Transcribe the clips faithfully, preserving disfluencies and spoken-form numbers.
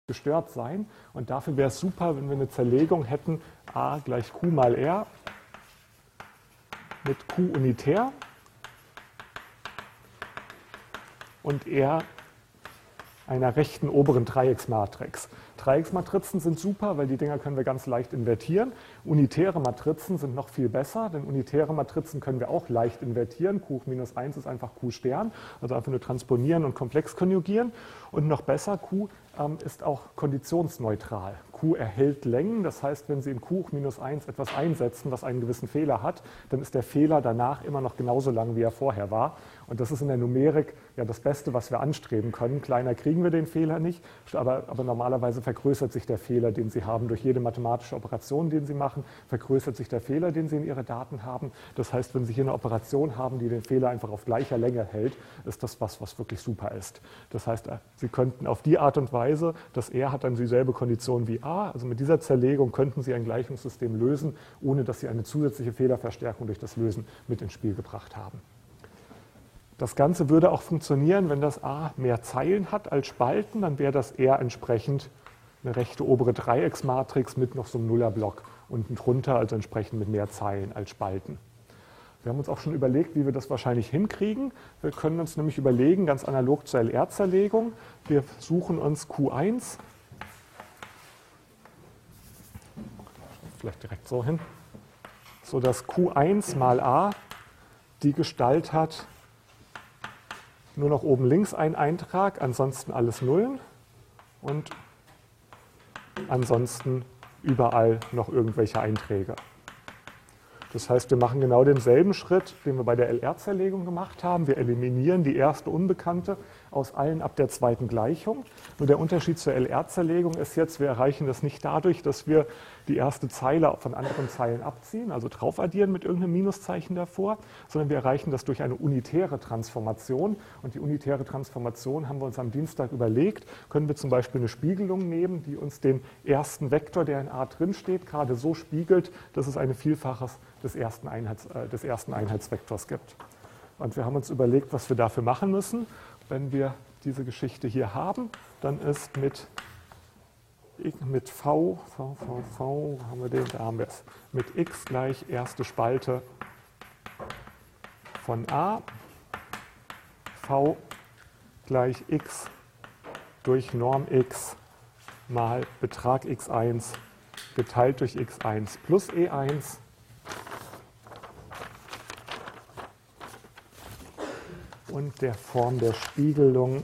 gestört sein. Und dafür wäre es super, wenn wir eine Zerlegung hätten, a gleich q mal r mit q unitär und r einer rechten oberen Dreiecksmatrix. Dreiecksmatrizen sind super, weil die Dinger können wir ganz leicht invertieren. Unitäre Matrizen sind noch viel besser, denn unitäre Matrizen können wir auch leicht invertieren. Q hoch minus eins ist einfach Q Stern, also einfach nur transponieren und komplex konjugieren. Und noch besser, Q ähm, ist auch konditionsneutral. Q erhält Längen, das heißt, wenn Sie in Q hoch minus eins etwas einsetzen, was einen gewissen Fehler hat, dann ist der Fehler danach immer noch genauso lang, wie er vorher war. Und das ist in der Numerik ja das Beste, was wir anstreben können. Kleiner kriegen wir den Fehler nicht, aber, aber normalerweise vergrößert sich der Fehler, den Sie haben. Durch jede mathematische Operation, die Sie machen, vergrößert sich der Fehler, den Sie in Ihre Daten haben. Das heißt, wenn Sie hier eine Operation haben, die den Fehler einfach auf gleicher Länge hält, ist das was, was wirklich super ist. Das heißt, Sie könnten auf die Art und Weise, dass R hat dann dieselbe Kondition wie A, also mit dieser Zerlegung könnten Sie ein Gleichungssystem lösen, ohne dass Sie eine zusätzliche Fehlerverstärkung durch das Lösen mit ins Spiel gebracht haben. Das Ganze würde auch funktionieren, wenn das A mehr Zeilen hat als Spalten, dann wäre das R entsprechend eine rechte obere Dreiecksmatrix mit noch so einem Nullerblock unten drunter, also entsprechend mit mehr Zeilen als Spalten. Wir haben uns auch schon überlegt, wie wir das wahrscheinlich hinkriegen. Wir können uns nämlich überlegen, ganz analog zur L R-Zerlegung, wir suchen uns Q eins, vielleicht direkt so hin, sodass Q eins mal A die Gestalt hat, nur noch oben links ein Eintrag, ansonsten alles Nullen und ansonsten überall noch irgendwelche Einträge. Das heißt, wir machen genau denselben Schritt, den wir bei der L R-Zerlegung gemacht haben. Wir eliminieren die erste Unbekannte aus allen ab der zweiten Gleichung. Nur der Unterschied zur L R-Zerlegung ist jetzt, wir erreichen das nicht dadurch, dass wir die erste Zeile von anderen Zeilen abziehen, also drauf addieren mit irgendeinem Minuszeichen davor, sondern wir erreichen das durch eine unitäre Transformation. Und die unitäre Transformation haben wir uns am Dienstag überlegt. Können wir zum Beispiel eine Spiegelung nehmen, die uns den ersten Vektor, der in A drin steht, gerade so spiegelt, dass es eine Vielfaches des ersten, Einheits, äh, des ersten Einheitsvektors gibt. Und wir haben uns überlegt, was wir dafür machen müssen. Wenn wir diese Geschichte hier haben, dann ist mit, mit v, v, v, v, wo haben wir den, da haben wir es, mit x gleich erste Spalte von A, v gleich x durch Norm x mal Betrag x eins geteilt durch x eins plus e eins und der Form der Spiegelung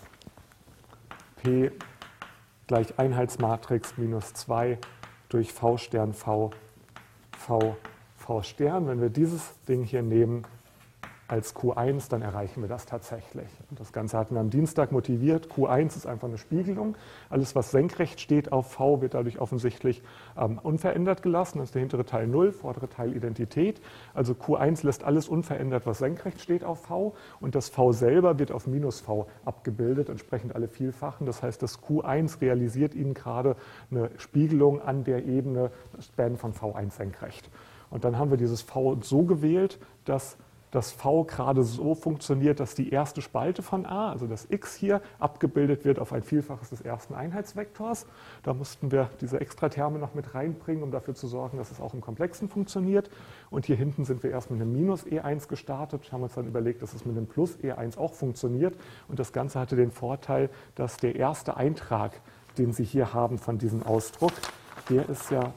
P gleich Einheitsmatrix minus zwei durch V Stern V, V, V Stern. Wenn wir dieses Ding hier nehmen als Q eins, dann erreichen wir das tatsächlich. Und das Ganze hatten wir am Dienstag motiviert. Q eins ist einfach eine Spiegelung. Alles, was senkrecht steht auf V, wird dadurch offensichtlich ähm, unverändert gelassen. Das ist der hintere Teil null, vordere Teil Identität. Also Q eins lässt alles unverändert, was senkrecht steht auf V. Und das V selber wird auf minus V abgebildet, entsprechend alle Vielfachen. Das heißt, das Q eins realisiert Ihnen gerade eine Spiegelung an der Ebene Span von V eins senkrecht. Und dann haben wir dieses V so gewählt, dass das V gerade so funktioniert, dass die erste Spalte von A, also das x hier, abgebildet wird auf ein Vielfaches des ersten Einheitsvektors. Da mussten wir diese Extraterme noch mit reinbringen, um dafür zu sorgen, dass es auch im Komplexen funktioniert. Und hier hinten sind wir erst mit einem Minus E eins gestartet, haben uns dann überlegt, dass es mit einem Plus E eins auch funktioniert. Und das Ganze hatte den Vorteil, dass der erste Eintrag, den Sie hier haben von diesem Ausdruck, der ist ja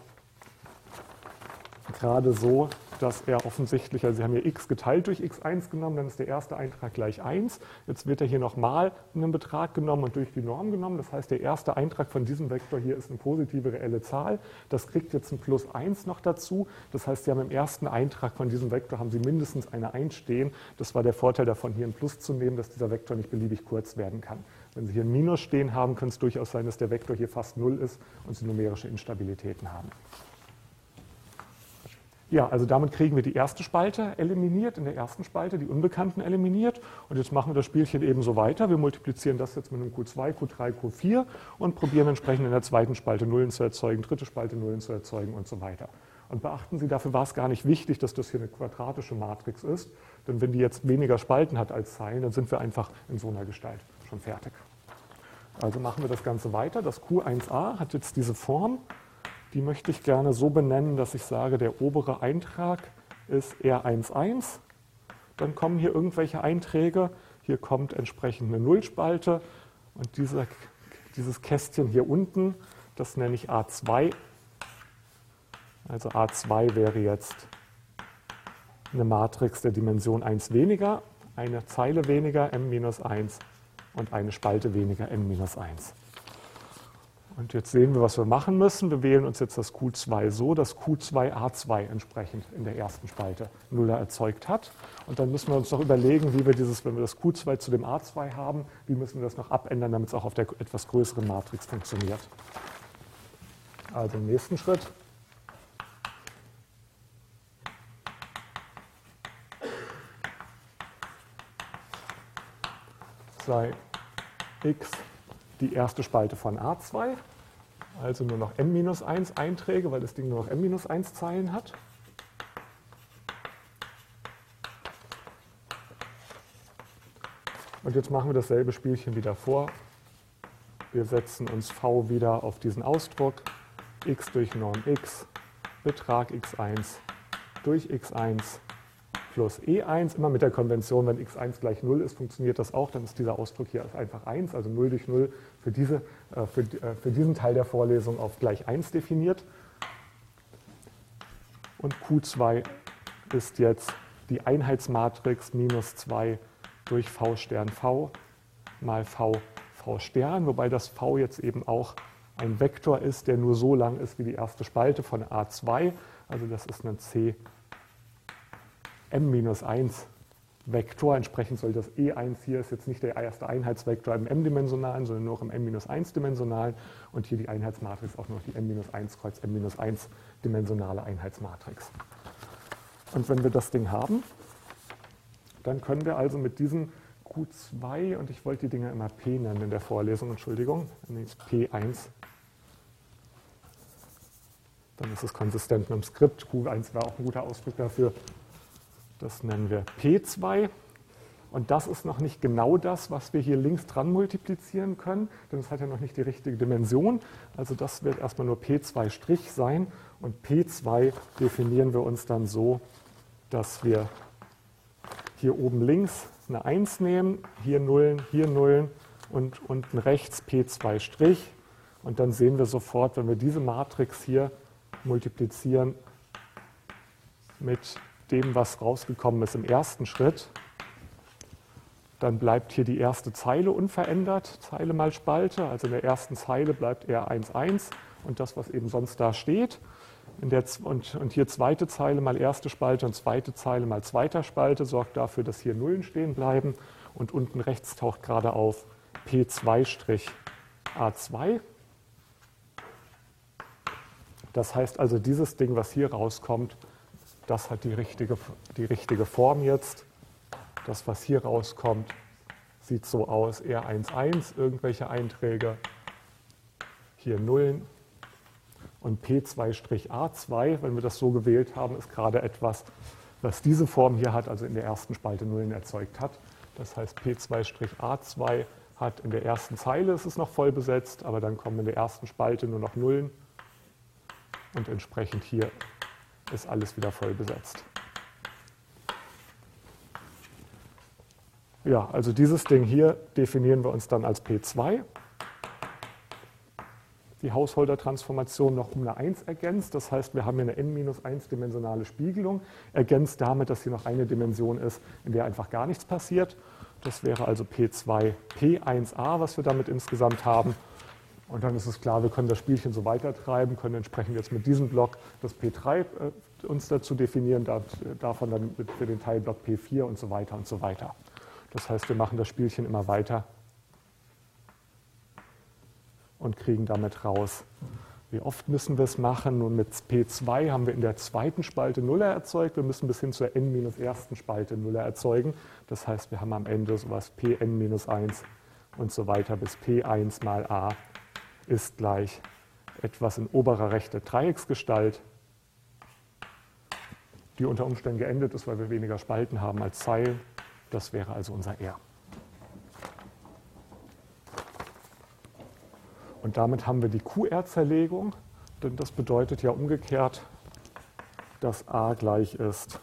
gerade so, dass er offensichtlich, also Sie haben hier x geteilt durch x eins genommen, dann ist der erste Eintrag gleich eins. Jetzt wird er hier nochmal in einen Betrag genommen und durch die Norm genommen. Das heißt, der erste Eintrag von diesem Vektor hier ist eine positive reelle Zahl. Das kriegt jetzt ein Plus eins noch dazu. Das heißt, Sie haben im ersten Eintrag von diesem Vektor haben Sie mindestens eine eins stehen. Das war der Vorteil davon, hier ein Plus zu nehmen, dass dieser Vektor nicht beliebig kurz werden kann. Wenn Sie hier ein Minus stehen haben, kann es durchaus sein, dass der Vektor hier fast null ist und Sie numerische Instabilitäten haben. Ja, also damit kriegen wir die erste Spalte eliminiert, in der ersten Spalte die Unbekannten eliminiert. Und jetzt machen wir das Spielchen ebenso weiter. Wir multiplizieren das jetzt mit einem Q zwei, Q drei, Q vier und probieren entsprechend in der zweiten Spalte Nullen zu erzeugen, dritte Spalte Nullen zu erzeugen und so weiter. Und beachten Sie, dafür war es gar nicht wichtig, dass das hier eine quadratische Matrix ist. Denn wenn die jetzt weniger Spalten hat als Zeilen, dann sind wir einfach in so einer Gestalt schon fertig. Also machen wir das Ganze weiter. Das Q eins a hat jetzt diese Form. Die möchte ich gerne so benennen, dass ich sage, der obere Eintrag ist R eins eins. Dann kommen hier irgendwelche Einträge. Hier kommt entsprechend eine Nullspalte. Und dieser, dieses Kästchen hier unten, das nenne ich A zwei. Also A zwei wäre jetzt eine Matrix der Dimension eins weniger, eine Zeile weniger, m minus eins und eine Spalte weniger, n minus eins. Und jetzt sehen wir, was wir machen müssen. Wir wählen uns jetzt das Q zwei so, dass Q zwei A zwei entsprechend in der ersten Spalte Nuller erzeugt hat. Und dann müssen wir uns noch überlegen, wie wir dieses, wenn wir das Q zwei zu dem A zwei haben, wie müssen wir das noch abändern, damit es auch auf der etwas größeren Matrix funktioniert. Also im nächsten Schritt sei x die erste Spalte von A zwei, also nur noch m minus eins Einträge, weil das Ding nur noch m minus eins Zeilen hat. Und jetzt machen wir dasselbe Spielchen wie davor. Wir setzen uns v wieder auf diesen Ausdruck, x durch Norm x, Betrag x eins durch x eins plus e eins, immer mit der Konvention, wenn x eins gleich null ist, funktioniert das auch, dann ist dieser Ausdruck hier einfach eins, also null durch null für, diese, für, für diesen Teil der Vorlesung auf gleich eins definiert. Und Q zwei ist jetzt die Einheitsmatrix minus zwei durch v Stern v mal v v Stern, wobei das v jetzt eben auch ein Vektor ist, der nur so lang ist wie die erste Spalte von A zwei, also das ist ein C m minus eins Vektor, entsprechend soll das E eins hier ist jetzt nicht der erste Einheitsvektor im m-dimensionalen, sondern nur im m minus eins dimensionalen und hier die Einheitsmatrix auch noch die m minus eins kreuz m minus eins dimensionale Einheitsmatrix. Und wenn wir das Ding haben, dann können wir also mit diesem Q zwei, und ich wollte die Dinger immer P nennen in der Vorlesung, Entschuldigung, dann nenne ich P eins. Dann ist es konsistent mit dem Skript. Q eins war auch ein guter Ausdruck dafür. Das nennen wir P zwei. Und das ist noch nicht genau das, was wir hier links dran multiplizieren können, denn es hat ja noch nicht die richtige Dimension. Also das wird erstmal nur P zwei' sein. Und P zwei definieren wir uns dann so, dass wir hier oben links eine eins nehmen, hier Nullen, hier Nullen und unten rechts P zwei'. Und dann sehen wir sofort, wenn wir diese Matrix hier multiplizieren mit dem, was rausgekommen ist im ersten Schritt, dann bleibt hier die erste Zeile unverändert, Zeile mal Spalte, also in der ersten Zeile bleibt R eins eins und das, was eben sonst da steht. In der, und, und hier zweite Zeile mal erste Spalte und zweite Zeile mal zweiter Spalte sorgt dafür, dass hier Nullen stehen bleiben und unten rechts taucht gerade auf P zwei' A zwei. Das heißt also, dieses Ding, was hier rauskommt, das hat die richtige, die richtige Form jetzt. Das, was hier rauskommt, sieht so aus, R eins eins, irgendwelche Einträge, hier Nullen. Und P zwei' A zwei, wenn wir das so gewählt haben, ist gerade etwas, was diese Form hier hat, also in der ersten Spalte Nullen erzeugt hat. Das heißt, P zwei' A zwei hat in der ersten Zeile, es ist noch voll besetzt, aber dann kommen in der ersten Spalte nur noch Nullen. Und entsprechend hier ist alles wieder voll besetzt. Ja, also dieses Ding hier definieren wir uns dann als P zwei. Die Hausholder-Transformation noch um eine eins ergänzt. Das heißt, wir haben hier eine n minus eins dimensionale Spiegelung, ergänzt damit, dass hier noch eine Dimension ist, in der einfach gar nichts passiert. Das wäre also P zwei P eins a, was wir damit insgesamt haben. Und dann ist es klar, wir können das Spielchen so weitertreiben, können entsprechend jetzt mit diesem Block das P drei äh, uns dazu definieren, davon dann mit für den Teilblock P vier und so weiter und so weiter. Das heißt, wir machen das Spielchen immer weiter und kriegen damit raus, wie oft müssen wir es machen. Nun mit P zwei haben wir in der zweiten Spalte Nuller erzeugt. Wir müssen bis hin zur n minus ersten Spalte Nuller erzeugen. Das heißt, wir haben am Ende sowas P n minus eins und so weiter bis P eins mal a ist gleich etwas in oberer rechter Dreiecksgestalt, die unter Umständen geendet ist, weil wir weniger Spalten haben als Zeilen. Das wäre also unser R. Und damit haben wir die Q R-Zerlegung, denn das bedeutet ja umgekehrt, dass A gleich ist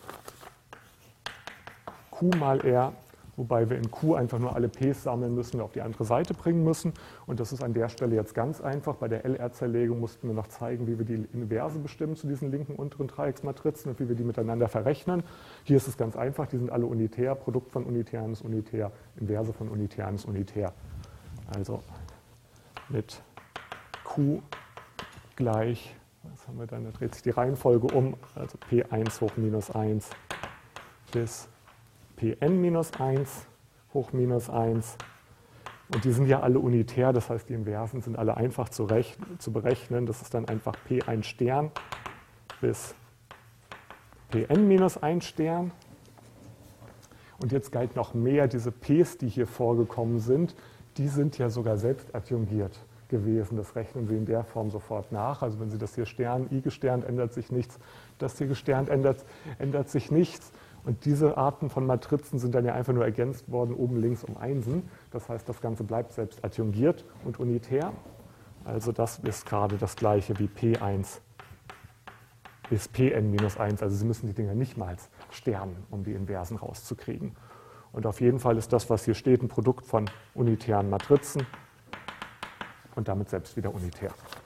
Q mal R, wobei wir in Q einfach nur alle P's sammeln müssen und auf die andere Seite bringen müssen. Und das ist an der Stelle jetzt ganz einfach. Bei der L R-Zerlegung mussten wir noch zeigen, wie wir die Inverse bestimmen zu diesen linken unteren Dreiecksmatrizen und wie wir die miteinander verrechnen. Hier ist es ganz einfach, die sind alle unitär, Produkt von Unitären ist unitär, Inverse von Unitären ist unitär. Also mit Q gleich, was haben wir dann, da dreht sich die Reihenfolge um, also P eins hoch minus eins bis Pn minus eins hoch minus eins. Und die sind ja alle unitär, das heißt, die Inversen sind alle einfach zu, rechnen, zu berechnen. Das ist dann einfach P eins Stern bis Pn minus eins Stern. Und jetzt galt noch mehr, diese P's, die hier vorgekommen sind, die sind ja sogar selbst adjungiert gewesen. Das rechnen Sie in der Form sofort nach. Also wenn Sie das hier Stern, I gesternt, ändert sich nichts. Das hier gesternt, ändert, ändert sich nichts. Und diese Arten von Matrizen sind dann ja einfach nur ergänzt worden, oben links um Einsen. Das heißt, das Ganze bleibt selbst adjungiert und unitär. Also das ist gerade das gleiche wie P eins bis Pn minus eins. Also Sie müssen die Dinger nicht mal sternen, um die Inversen rauszukriegen. Und auf jeden Fall ist das, was hier steht, ein Produkt von unitären Matrizen und damit selbst wieder unitär.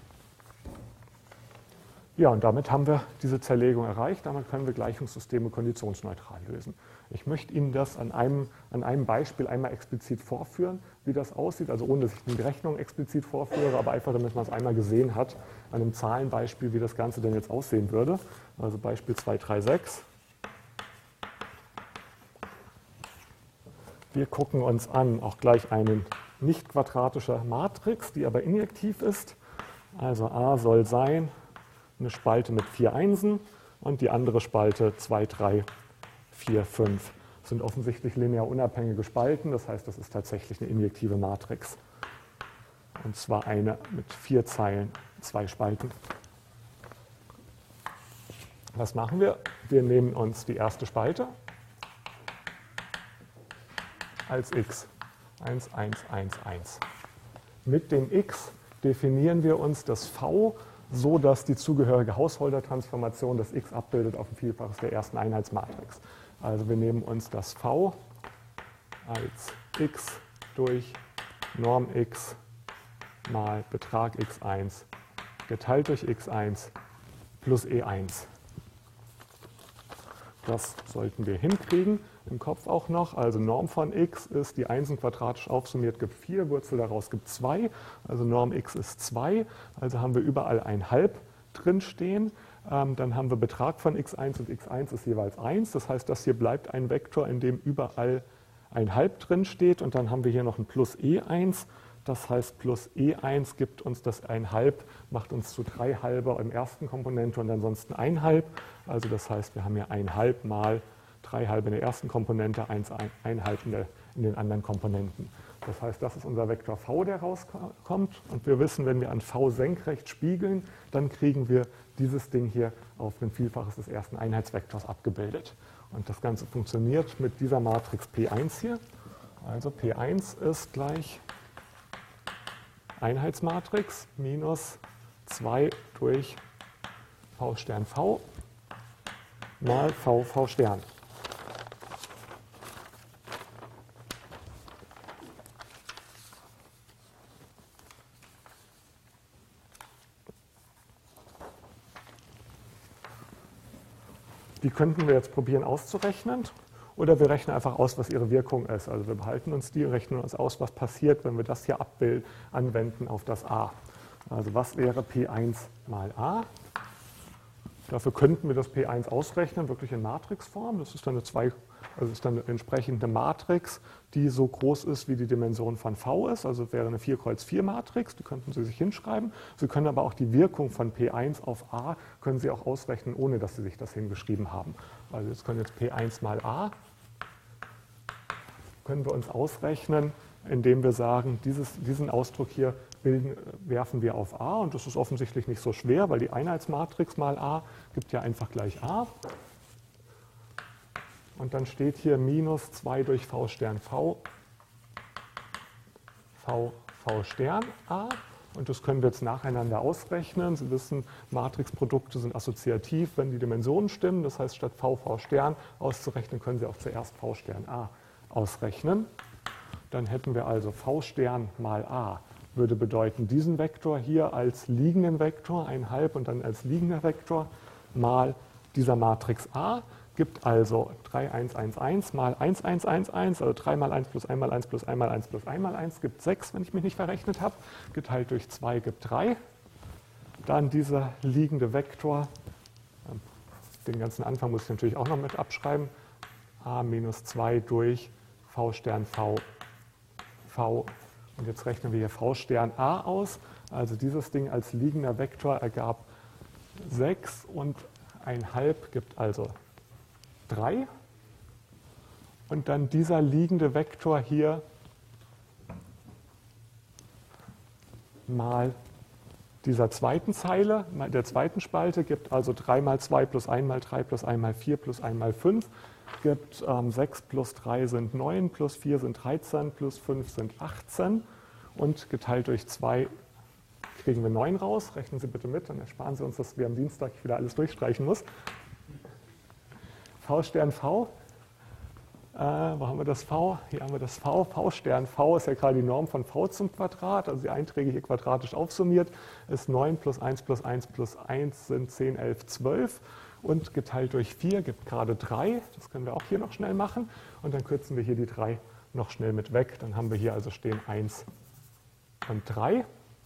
Ja, und damit haben wir diese Zerlegung erreicht. Damit können wir Gleichungssysteme konditionsneutral lösen. Ich möchte Ihnen das an einem, an einem Beispiel einmal explizit vorführen, wie das aussieht. Also ohne, dass ich die Rechnung explizit vorführe, aber einfach, damit man es einmal gesehen hat, an einem Zahlenbeispiel, wie das Ganze denn jetzt aussehen würde. Also Beispiel zwei drei sechs. Wir gucken uns an auch gleich eine nicht quadratische Matrix, die aber injektiv ist. Also A soll sein eine Spalte mit vier Einsen und die andere Spalte zwei, drei, vier, fünf. Das sind offensichtlich linear unabhängige Spalten, das heißt, das ist tatsächlich eine injektive Matrix. Und zwar eine mit vier Zeilen, zwei Spalten. Was machen wir? Wir nehmen uns die erste Spalte als x, eins, eins, eins, eins. Mit dem x definieren wir uns das V, so dass die zugehörige Hausholder-Transformation das x abbildet auf ein Vielfaches der ersten Einheitsmatrix. Also wir nehmen uns das V als x durch Norm x mal Betrag x eins geteilt durch x eins plus e eins. Das sollten wir hinkriegen, im Kopf auch noch. Also Norm von x ist, die Einsen quadratisch aufsummiert gibt vier, Wurzel daraus gibt zwei. Also Norm x ist zwei, also haben wir überall ein Halb drin stehen. Ähm, dann haben wir Betrag von x eins und x eins ist jeweils eins. Das heißt, das hier bleibt ein Vektor, in dem überall ein Halb drin steht. Und dann haben wir hier noch ein plus e eins. Das heißt, plus e eins gibt uns das ein Halb, macht uns zu drei Halber im ersten Komponente und ansonsten ein Halb. Also das heißt, wir haben hier ein Halb mal drei Halbe in der ersten Komponente, eins, ein Halb in, der, in den anderen Komponenten. Das heißt, das ist unser Vektor V, der rauskommt. Und wir wissen, wenn wir an V senkrecht spiegeln, dann kriegen wir dieses Ding hier auf ein Vielfaches des ersten Einheitsvektors abgebildet. Und das Ganze funktioniert mit dieser Matrix P eins hier. Also P eins ist gleich Einheitsmatrix minus zwei durch V Stern V mal V V Stern. Die könnten wir jetzt probieren auszurechnen. Oder wir rechnen einfach aus, was ihre Wirkung ist. Also wir behalten uns die, rechnen uns aus, was passiert, wenn wir das hier abbild, anwenden auf das A. Also was wäre P eins mal A? Dafür könnten wir das P eins ausrechnen, wirklich in Matrixform. Das ist dann eine, zwei, also ist dann entsprechend eine Matrix, die so groß ist, wie die Dimension von V ist. Also wäre eine vier Kreuz vier Matrix, die könnten Sie sich hinschreiben. Sie können aber auch die Wirkung von P eins auf A, können Sie auch ausrechnen, ohne dass Sie sich das hingeschrieben haben. Also jetzt können jetzt P eins mal A, können wir uns ausrechnen, indem wir sagen, dieses, diesen Ausdruck hier bilden, werfen wir auf A. Und das ist offensichtlich nicht so schwer, weil die Einheitsmatrix mal A gibt ja einfach gleich A. Und dann steht hier minus zwei durch V Stern V, V, V Stern A. Und das können wir jetzt nacheinander ausrechnen. Sie wissen, Matrixprodukte sind assoziativ, wenn die Dimensionen stimmen. Das heißt, statt V, V Stern auszurechnen, können Sie auch zuerst V Stern A ausrechnen. Dann hätten wir also V Stern mal A würde bedeuten, diesen Vektor hier als liegenden Vektor, ein halb und dann als liegender Vektor, mal dieser Matrix A, gibt also drei, eins, eins, eins mal eins, eins, eins, eins, also drei mal eins plus eins mal eins plus eins mal eins plus eins mal eins gibt sechs, wenn ich mich nicht verrechnet habe, geteilt durch zwei gibt drei. Dann dieser liegende Vektor, den ganzen Anfang muss ich natürlich auch noch mit abschreiben, a minus zwei durch V Stern V, V. Und jetzt rechnen wir hier V Stern A aus. Also dieses Ding als liegender Vektor ergab sechs und ein halb gibt also drei. Und dann dieser liegende Vektor hier mal dieser zweiten Zeile, der zweiten Spalte, gibt also drei mal zwei plus eins mal drei plus eins mal vier plus eins mal fünf, gibt ähm, sechs plus drei sind neun, plus vier sind dreizehn, plus fünf sind achtzehn und geteilt durch zwei kriegen wir neun raus. Rechnen Sie bitte mit, dann ersparen Sie uns, dass wir am Dienstag wieder alles durchstreichen muss. V Stern V, äh, wo haben wir das V? Hier haben wir das V. V Stern V ist ja gerade die Norm von V zum Quadrat, also die Einträge hier quadratisch aufsummiert, ist neun plus eins plus eins plus eins sind zehn, elf, zwölf. Und geteilt durch vier gibt gerade drei. Das können wir auch hier noch schnell machen. Und dann kürzen wir hier die drei noch schnell mit weg. Dann haben wir hier also stehen eins und drei.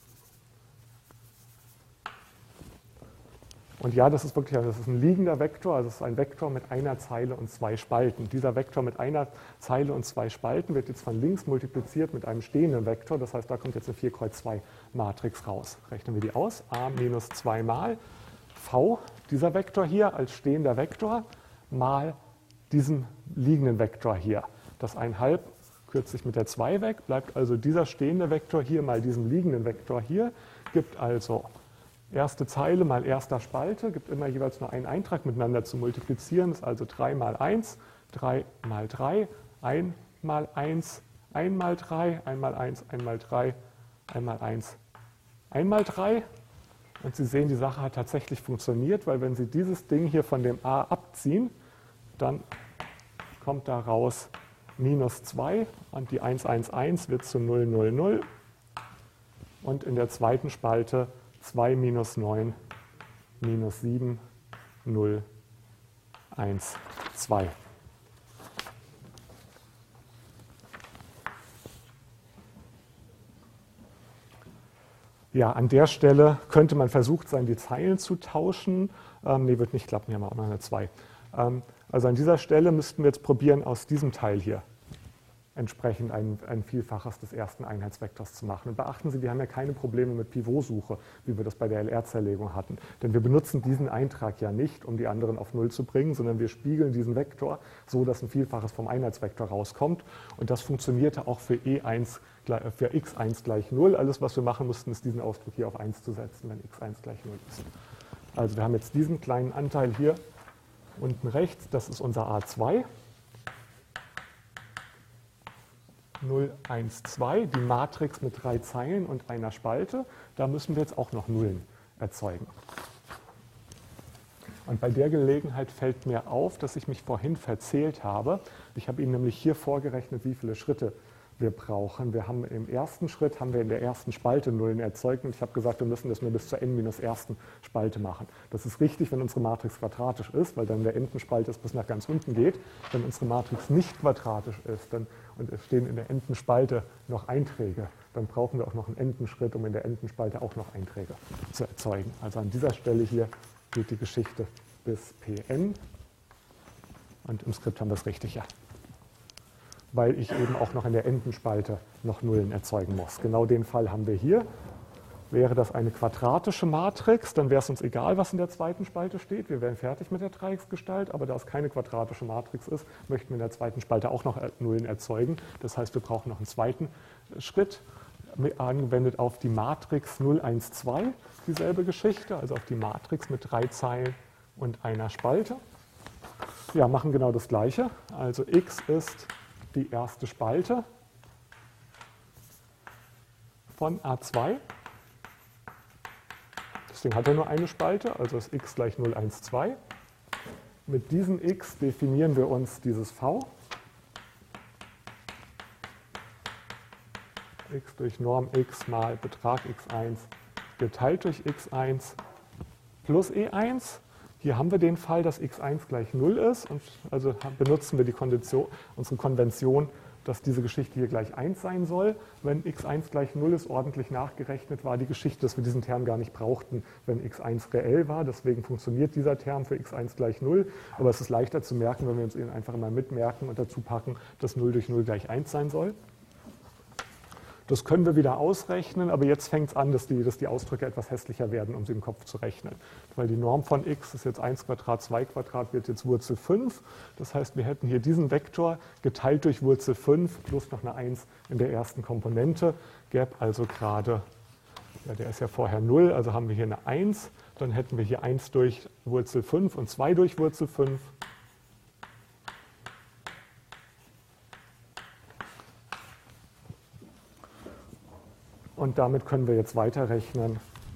Und ja, das ist wirklich das ist ein liegender Vektor. Also es ist ein Vektor mit einer Zeile und zwei Spalten. Dieser Vektor mit einer Zeile und zwei Spalten wird jetzt von links multipliziert mit einem stehenden Vektor. Das heißt, da kommt jetzt eine vier Kreuz zwei Matrix raus. Rechnen wir die aus. A minus zwei mal V, dieser Vektor hier als stehender Vektor, mal diesen liegenden Vektor hier. Das eins halb kürzt sich mit der zwei weg, bleibt also dieser stehende Vektor hier mal diesen liegenden Vektor hier, gibt also erste Zeile mal erster Spalte, gibt immer jeweils nur einen Eintrag miteinander zu multiplizieren, das ist also drei mal eins, drei mal drei, eins mal eins, eins mal drei, eins mal eins, eins mal drei, eins mal eins, eins mal drei. Und Sie sehen, die Sache hat tatsächlich funktioniert, weil wenn Sie dieses Ding hier von dem A abziehen, dann kommt da raus minus zwei und die eins, eins, eins wird zu null, null, null. Und in der zweiten Spalte zwei minus neun minus sieben, null, eins, zwei. Ja, an der Stelle könnte man versucht sein, die Zeilen zu tauschen. Ähm, nee, wird nicht klappen, hier haben wir auch noch eine zwei. Ähm, also an dieser Stelle müssten wir jetzt probieren, aus diesem Teil hier entsprechend ein, ein Vielfaches des ersten Einheitsvektors zu machen. Und beachten Sie, wir haben ja keine Probleme mit Pivotsuche, wie wir das bei der L R-Zerlegung hatten. Denn wir benutzen diesen Eintrag ja nicht, um die anderen auf null zu bringen, sondern wir spiegeln diesen Vektor so, dass ein Vielfaches vom Einheitsvektor rauskommt. Und das funktionierte auch für, E eins, für x eins gleich null. Alles, was wir machen mussten, ist diesen Ausdruck hier auf eins zu setzen, wenn x eins gleich null ist. Also wir haben jetzt diesen kleinen Anteil hier unten rechts, das ist unser A zwei. null, eins, zwei, die Matrix mit drei Zeilen und einer Spalte. Da müssen wir jetzt auch noch Nullen erzeugen. Und bei der Gelegenheit fällt mir auf, dass ich mich vorhin verzählt habe. Ich habe Ihnen nämlich hier vorgerechnet, wie viele Schritte wir brauchen. Wir haben im ersten Schritt haben wir in der ersten Spalte Nullen erzeugt und ich habe gesagt, wir müssen das nur bis zur n minus ersten Spalte machen. Das ist richtig, wenn unsere Matrix quadratisch ist, weil dann in der n-ten Spalte es bis nach ganz unten geht. Wenn unsere Matrix nicht quadratisch ist dann, und es stehen in der n-ten Spalte noch Einträge, dann brauchen wir auch noch einen n-ten Schritt, um in der n-ten Spalte auch noch Einträge zu erzeugen. Also an dieser Stelle hier geht die Geschichte bis Pn und im Skript haben wir es richtig, ja. Weil ich eben auch noch in der n-ten Spalte noch Nullen erzeugen muss. Genau den Fall haben wir hier. Wäre das eine quadratische Matrix, dann wäre es uns egal, was in der zweiten Spalte steht. Wir wären fertig mit der Dreiecksgestalt, aber da es keine quadratische Matrix ist, möchten wir in der zweiten Spalte auch noch Nullen erzeugen. Das heißt, wir brauchen noch einen zweiten Schritt, angewendet auf die Matrix null, eins, zwei, dieselbe Geschichte, also auf die Matrix mit drei Zeilen und einer Spalte. Ja, machen genau das Gleiche. Also x ist die erste Spalte von A zwei Das Ding hat ja nur eine Spalte, also ist x gleich null, eins, zwei. Mit diesem x definieren wir uns dieses v. X durch Norm x mal Betrag x eins geteilt durch x eins plus e eins. Hier haben wir den Fall, dass x eins gleich null ist. Und also benutzen wir die Konvention, unsere Konvention, dass diese Geschichte hier gleich eins sein soll. Wenn x eins gleich null ist, ordentlich nachgerechnet, war die Geschichte, dass wir diesen Term gar nicht brauchten, wenn x eins reell war. Deswegen funktioniert dieser Term für x eins gleich null. Aber es ist leichter zu merken, wenn wir uns ihn einfach immer mitmerken und dazu packen, dass null durch null gleich eins sein soll. Das können wir wieder ausrechnen, aber jetzt fängt es an, dass die, dass die Ausdrücke etwas hässlicher werden, um sie im Kopf zu rechnen. Weil die Norm von x ist jetzt eins Quadrat, zwei Quadrat, wird jetzt Wurzel fünf. Das heißt, wir hätten hier diesen Vektor geteilt durch Wurzel fünf plus noch eine eins in der ersten Komponente. Gäbe also gerade, ja, der ist ja vorher null, also haben wir hier eine eins. Dann hätten wir hier eins durch Wurzel fünf und zwei durch Wurzel fünf. Und damit können wir jetzt weiterrechnen.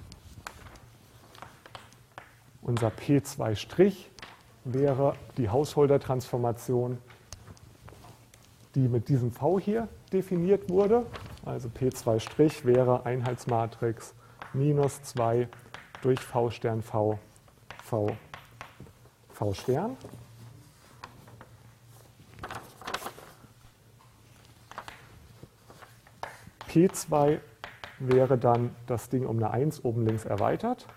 Unser P zwei' wäre die Householder-Transformation, die mit diesem V hier definiert wurde. Also P zwei' wäre Einheitsmatrix minus zwei durch V Stern V, V, V Stern. P zwei wäre dann das Ding um eine eins oben links erweitert.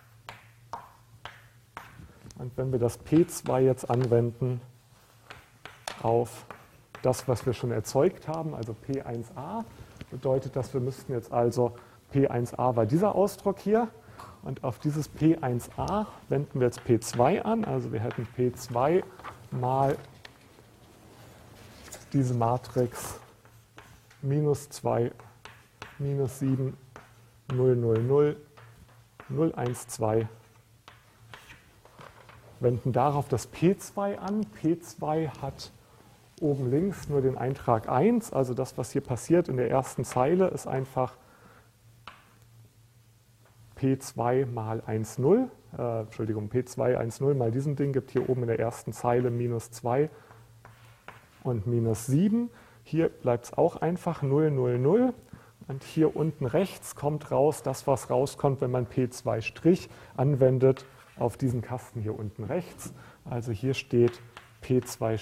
Und wenn wir das P zwei jetzt anwenden auf das, was wir schon erzeugt haben, also P eins a, bedeutet das, wir müssten jetzt also P eins a war dieser Ausdruck hier. Und auf dieses P eins a wenden wir jetzt P zwei an. Also wir hätten P zwei mal diese Matrix minus zwei, minus sieben, null, null, null, null, eins, zwei. Wenden darauf das P zwei an. P zwei hat oben links nur den Eintrag eins. Also das, was hier passiert in der ersten Zeile, ist einfach P zwei mal eins, null. Äh, Entschuldigung, P zwei, eins, null mal diesem Ding gibt hier oben in der ersten Zeile minus zwei und minus sieben. Hier bleibt es auch einfach null, null, null. Und hier unten rechts kommt raus das, was rauskommt, wenn man P zwei' anwendet auf diesen Kasten hier unten rechts. Also hier steht P zwei'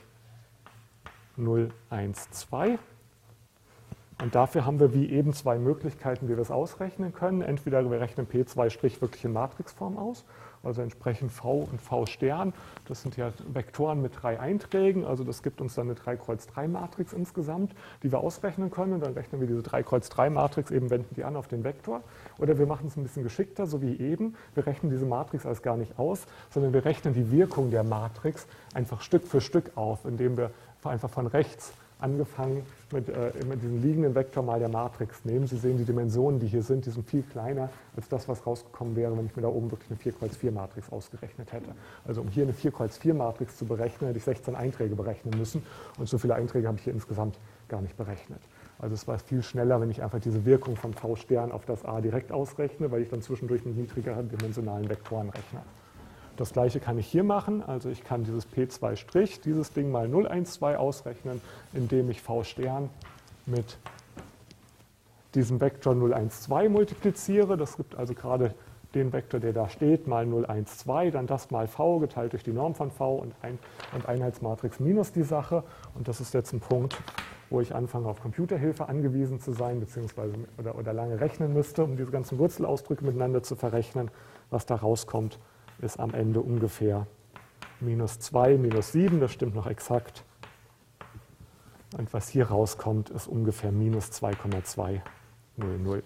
null, eins, zwei. Und dafür haben wir wie eben zwei Möglichkeiten, wie wir es ausrechnen können. Entweder wir rechnen P zwei' wirklich in Matrixform aus, also entsprechend V und V Stern. Das sind ja Vektoren mit drei Einträgen, also das gibt uns dann eine drei Kreuz drei Matrix insgesamt, die wir ausrechnen können. Und dann rechnen wir diese drei Kreuz drei Matrix, eben wenden die an auf den Vektor. Oder wir machen es ein bisschen geschickter, so wie eben. Wir rechnen diese Matrix als gar nicht aus, sondern wir rechnen die Wirkung der Matrix einfach Stück für Stück auf, indem wir einfach von rechts angefangen mit, äh, mit diesem liegenden Vektor mal der Matrix nehmen. Sie sehen, die Dimensionen, die hier sind, die sind viel kleiner als das, was rausgekommen wäre, wenn ich mir da oben wirklich eine vier Kreuz vier Matrix ausgerechnet hätte. Also um hier eine vier Kreuz vier Matrix zu berechnen, hätte ich sechzehn Einträge berechnen müssen. Und so viele Einträge habe ich hier insgesamt gar nicht berechnet. Also es war viel schneller, wenn ich einfach diese Wirkung von V Stern auf das A direkt ausrechne, weil ich dann zwischendurch mit niedrigeren dimensionalen Vektoren rechne. Das gleiche kann ich hier machen, also ich kann dieses P zwei', dieses Ding mal null, eins, zwei ausrechnen, indem ich V Stern mit diesem Vektor null, eins, zwei multipliziere. Das gibt also gerade den Vektor, der da steht, mal null, eins, zwei, dann das mal V geteilt durch die Norm von V und, ein, und Einheitsmatrix minus die Sache. Und das ist jetzt ein Punkt, wo ich anfange, auf Computerhilfe angewiesen zu sein, beziehungsweise oder, oder lange rechnen müsste, um diese ganzen Wurzelausdrücke miteinander zu verrechnen. Was da rauskommt, ist am Ende ungefähr minus zwei, minus sieben, das stimmt noch exakt. Und was hier rauskommt, ist ungefähr minus zwei Komma zwei null null.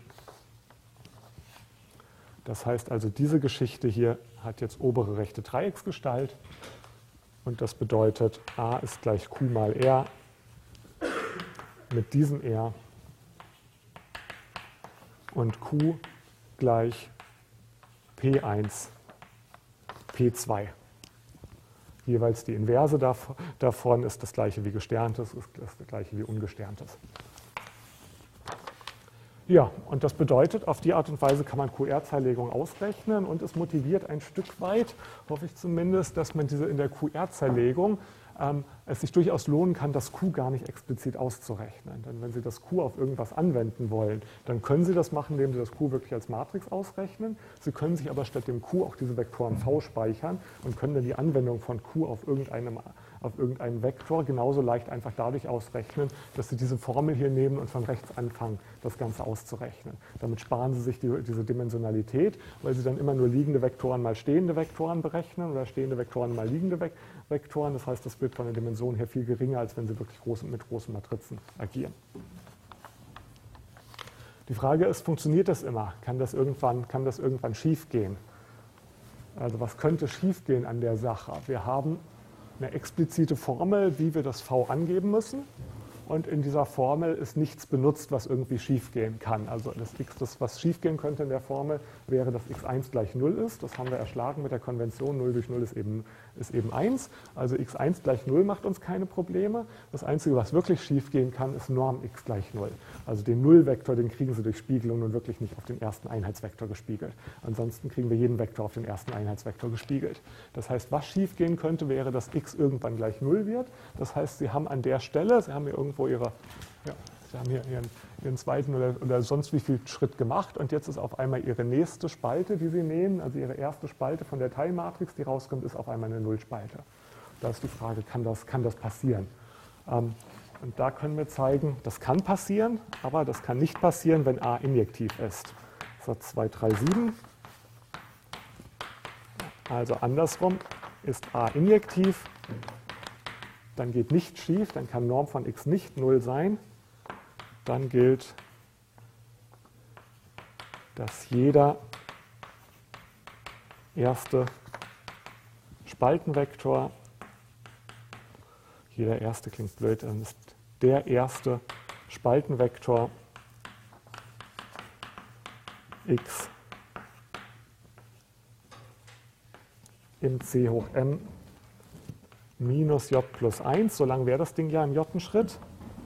Das heißt also, diese Geschichte hier hat jetzt obere rechte Dreiecksgestalt. Und das bedeutet, A ist gleich Q mal R mit diesem R und Q gleich P eins P zwei. Jeweils die Inverse davon ist das gleiche wie Gesterntes, ist das gleiche wie Ungesterntes. Ja, und das bedeutet, auf die Art und Weise kann man Q R-Zerlegung ausrechnen und es motiviert ein Stück weit, hoffe ich zumindest, dass man diese in der Q R-Zerlegung ähm, es sich durchaus lohnen kann, das Q gar nicht explizit auszurechnen. Denn wenn Sie das Q auf irgendwas anwenden wollen, dann können Sie das machen, indem Sie das Q wirklich als Matrix ausrechnen. Sie können sich aber statt dem Q auch diese Vektoren V speichern und können dann die Anwendung von Q auf irgendeinem auf irgendeinen Vektor genauso leicht einfach dadurch ausrechnen, dass Sie diese Formel hier nehmen und von rechts anfangen, das Ganze auszurechnen. Damit sparen Sie sich die, diese Dimensionalität, weil Sie dann immer nur liegende Vektoren mal stehende Vektoren berechnen oder stehende Vektoren mal liegende Vektoren. Das heißt, das wird von der Dimension her viel geringer, als wenn Sie wirklich groß, mit großen Matrizen agieren. Die Frage ist, funktioniert das immer? Kann das irgendwann, kann das irgendwann schief gehen? Also was könnte schief gehen an der Sache? Wir haben eine explizite Formel, wie wir das V angeben müssen. Und in dieser Formel ist nichts benutzt, was irgendwie schiefgehen kann. Also das x, das, was schiefgehen könnte in der Formel, wäre, dass x eins gleich null ist. Das haben wir erschlagen mit der Konvention, null durch null ist eben, ist eben eins. Also x eins gleich null macht uns keine Probleme. Das Einzige, was wirklich schiefgehen kann, ist Norm x gleich null. Also den Nullvektor, den kriegen Sie durch Spiegelung nun wirklich nicht auf den ersten Einheitsvektor gespiegelt. Ansonsten kriegen wir jeden Vektor auf den ersten Einheitsvektor gespiegelt. Das heißt, was schiefgehen könnte, wäre, dass x irgendwann gleich null wird. Das heißt, Sie haben an der Stelle, Sie haben hier irgendwo Ihre, ja, Sie haben hier Ihren, Ihren zweiten oder, oder sonst wie viel Schritt gemacht und jetzt ist auf einmal Ihre nächste Spalte, die Sie nehmen, also Ihre erste Spalte von der Teilmatrix, die rauskommt, ist auf einmal eine Nullspalte. Da ist die Frage, kann das, kann das passieren? Ähm, und da können wir zeigen, das kann passieren, aber das kann nicht passieren, wenn A injektiv ist. Satz zwei drei sieben. Also andersrum ist A injektiv, dann geht nicht schief, dann kann Norm von x nicht null sein. Dann gilt, dass jeder erste Spaltenvektor, jeder erste klingt blöd, dann ist der erste Spaltenvektor x in C hoch m minus j plus eins, so lang wäre das Ding ja im j-Schritt.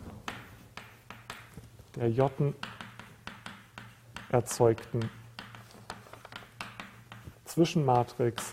Der j erzeugten Zwischenmatrix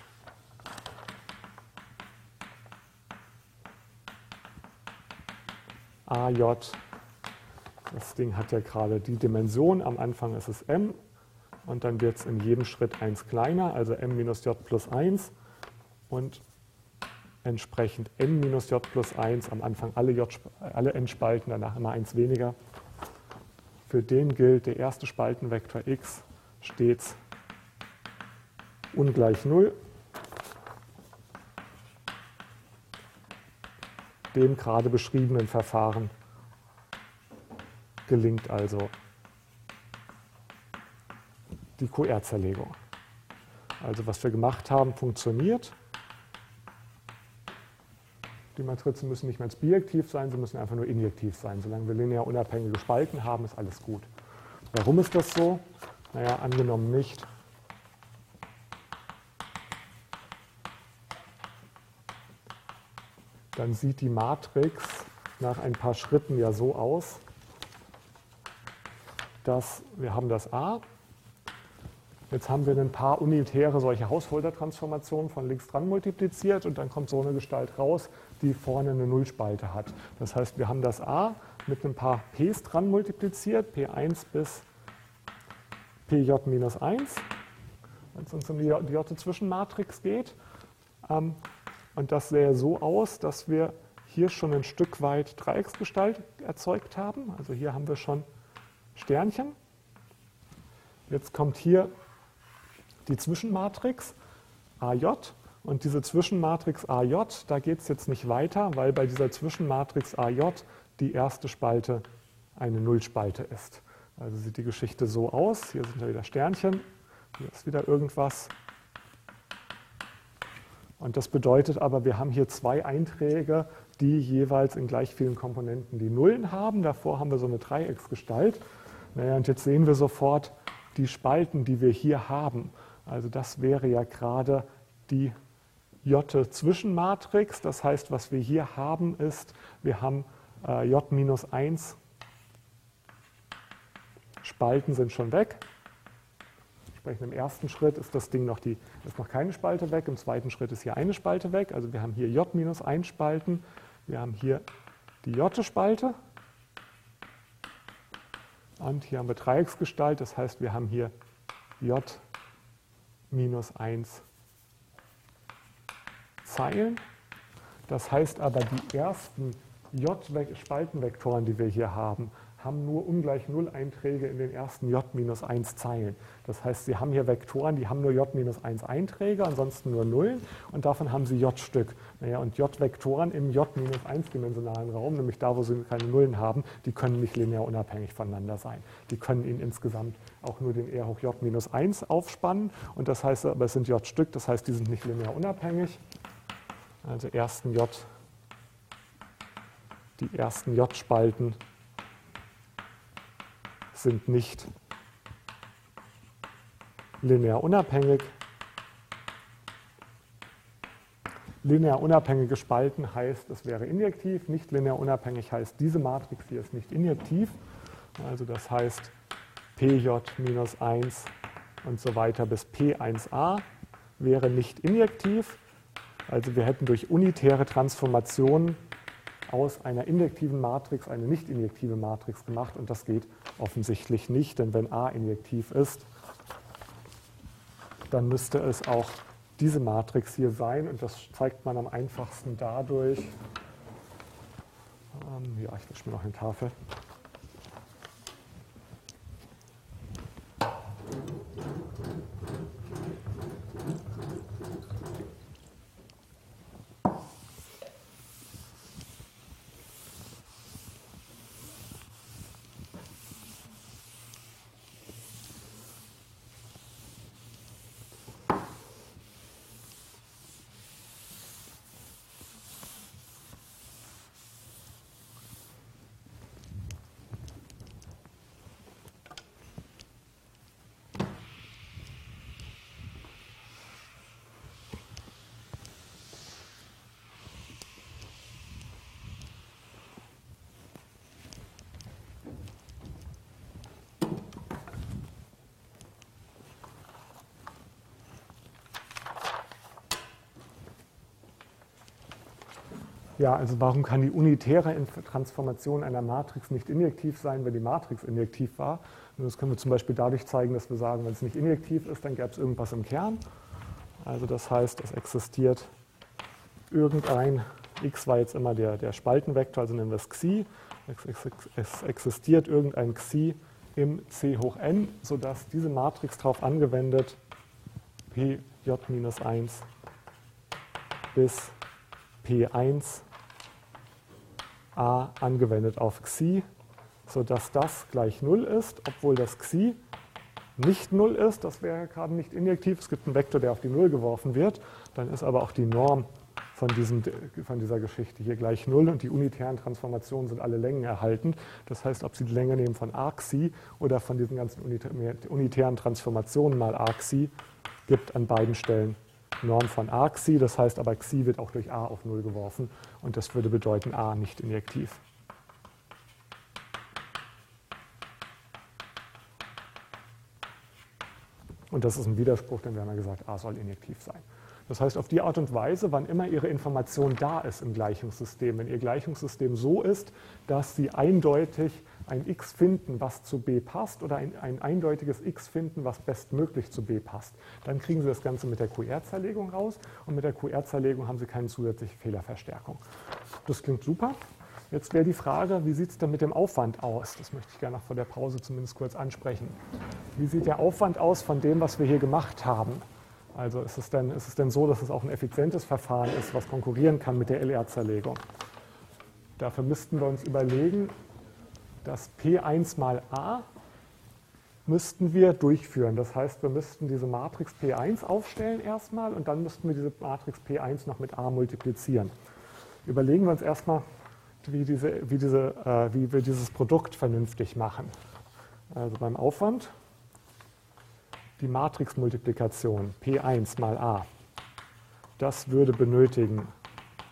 A J. Das Ding hat ja gerade die Dimension, am Anfang ist es m und dann wird es in jedem Schritt eins kleiner, also m minus j plus eins und entsprechend n minus j plus eins, am Anfang alle, j, alle n-Spalten, danach immer eins weniger. Für den gilt, der erste Spaltenvektor x stets ungleich null. Dem gerade beschriebenen Verfahren gelingt also die Q R-Zerlegung. Also was wir gemacht haben, funktioniert. Die Matrizen müssen nicht mehr bijektiv sein, sie müssen einfach nur injektiv sein. Solange wir linear unabhängige Spalten haben, ist alles gut. Warum ist das so? Naja, angenommen nicht. Dann sieht die Matrix nach ein paar Schritten ja so aus, dass wir haben das A. Jetzt haben wir ein paar unitäre solche Hausholder-Transformationen von links dran multipliziert und dann kommt so eine Gestalt raus, die vorne eine Nullspalte hat. Das heißt, wir haben das A mit ein paar P's dran multipliziert, P eins bis P J minus eins, wenn es uns um die J-Zwischenmatrix geht. Und das sähe so aus, dass wir hier schon ein Stück weit Dreiecksgestalt erzeugt haben. Also hier haben wir schon Sternchen. Jetzt kommt hier die Zwischenmatrix A J und diese Zwischenmatrix A J, da geht es jetzt nicht weiter, weil bei dieser Zwischenmatrix A J die erste Spalte eine Nullspalte ist. Also sieht die Geschichte so aus, hier sind ja wieder Sternchen, hier ist wieder irgendwas. Und das bedeutet aber, wir haben hier zwei Einträge, die jeweils in gleich vielen Komponenten die Nullen haben. Davor haben wir so eine Dreiecksgestalt. Naja, und jetzt sehen wir sofort die Spalten, die wir hier haben. Also das wäre ja gerade die J-Zwischenmatrix. Das heißt, was wir hier haben, ist, wir haben äh, J minus eins Spalten sind schon weg. Im ersten Schritt ist das Ding noch, die, ist noch keine Spalte weg, im zweiten Schritt ist hier eine Spalte weg. Also wir haben hier J minus eins Spalten, wir haben hier die J-Spalte und hier haben wir Dreiecksgestalt, das heißt wir haben hier J minus eins Zeilen. Das heißt aber, die ersten J-Spaltenvektoren, die wir hier haben, haben nur ungleich null Einträge in den ersten J minus eins Zeilen. Das heißt, Sie haben hier Vektoren, die haben nur J minus eins Einträge, ansonsten nur Nullen und davon haben Sie J-Stück. Naja, und J-Vektoren im J minus eins dimensionalen Raum, nämlich da, wo Sie keine Nullen haben, die können nicht linear unabhängig voneinander sein. Die können Ihnen insgesamt auch nur den R hoch J minus eins aufspannen und das heißt, aber es sind J-Stück, das heißt, die sind nicht linear unabhängig. Also ersten J, die ersten J-Spalten sind nicht linear unabhängig. Linear unabhängige Spalten heißt, es wäre injektiv. Nicht linear unabhängig heißt, diese Matrix hier ist nicht injektiv. Also das heißt, P J minus eins und so weiter bis P eins a wäre nicht injektiv. Also wir hätten durch unitäre Transformationen aus einer injektiven Matrix eine nicht injektive Matrix gemacht und das geht offensichtlich nicht, denn wenn A injektiv ist, dann müsste es auch diese Matrix hier sein und das zeigt man am einfachsten dadurch, ähm, ja, ich wische mir noch eine Tafel. Ja, also warum kann die unitäre Transformation einer Matrix nicht injektiv sein, wenn die Matrix injektiv war? Und das können wir zum Beispiel dadurch zeigen, dass wir sagen, wenn es nicht injektiv ist, dann gäbe es irgendwas im Kern. Also das heißt, es existiert irgendein, x war jetzt immer der, der Spaltenvektor, also nennen wir es Xi. Es existiert irgendein Xi im C hoch n, sodass diese Matrix darauf angewendet, P J minus eins bis P eins a angewendet auf Xi, sodass das gleich null ist, obwohl das Xi nicht null ist. Das wäre gerade nicht injektiv. Es gibt einen Vektor, der auf die null geworfen wird. Dann ist aber auch die Norm von, diesem, von dieser Geschichte hier gleich null und die unitären Transformationen sind alle Längen erhalten. Das heißt, ob Sie die Länge nehmen von a Xi oder von diesen ganzen unitären Transformationen mal a Xi, gibt an beiden Stellen Norm von a Xi, das heißt aber Xi wird auch durch a auf null geworfen und das würde bedeuten a nicht injektiv. Und das ist ein Widerspruch, denn wir haben ja gesagt, a soll injektiv sein. Das heißt, auf die Art und Weise, wann immer Ihre Information da ist im Gleichungssystem, wenn Ihr Gleichungssystem so ist, dass Sie eindeutig ein x finden, was zu b passt, oder ein, ein eindeutiges x finden, was bestmöglich zu b passt, dann kriegen Sie das Ganze mit der Q R-Zerlegung raus und mit der Q R-Zerlegung haben Sie keine zusätzliche Fehlerverstärkung. Das klingt super. Jetzt wäre die Frage, wie sieht es denn mit dem Aufwand aus? Das möchte ich gerne noch vor der Pause zumindest kurz ansprechen. Wie sieht der Aufwand aus von dem, was wir hier gemacht haben? Also ist es denn, ist es denn so, dass es auch ein effizientes Verfahren ist, was konkurrieren kann mit der L R-Zerlegung? Dafür müssten wir uns überlegen, dass P eins mal a müssten wir durchführen. Das heißt, wir müssten diese Matrix P eins aufstellen erstmal und dann müssten wir diese Matrix P eins noch mit a multiplizieren. Überlegen wir uns erstmal, wie, diese, wie, diese, äh, wie wir dieses Produkt vernünftig machen. Also beim Aufwand die Matrixmultiplikation P eins mal a, das würde benötigen.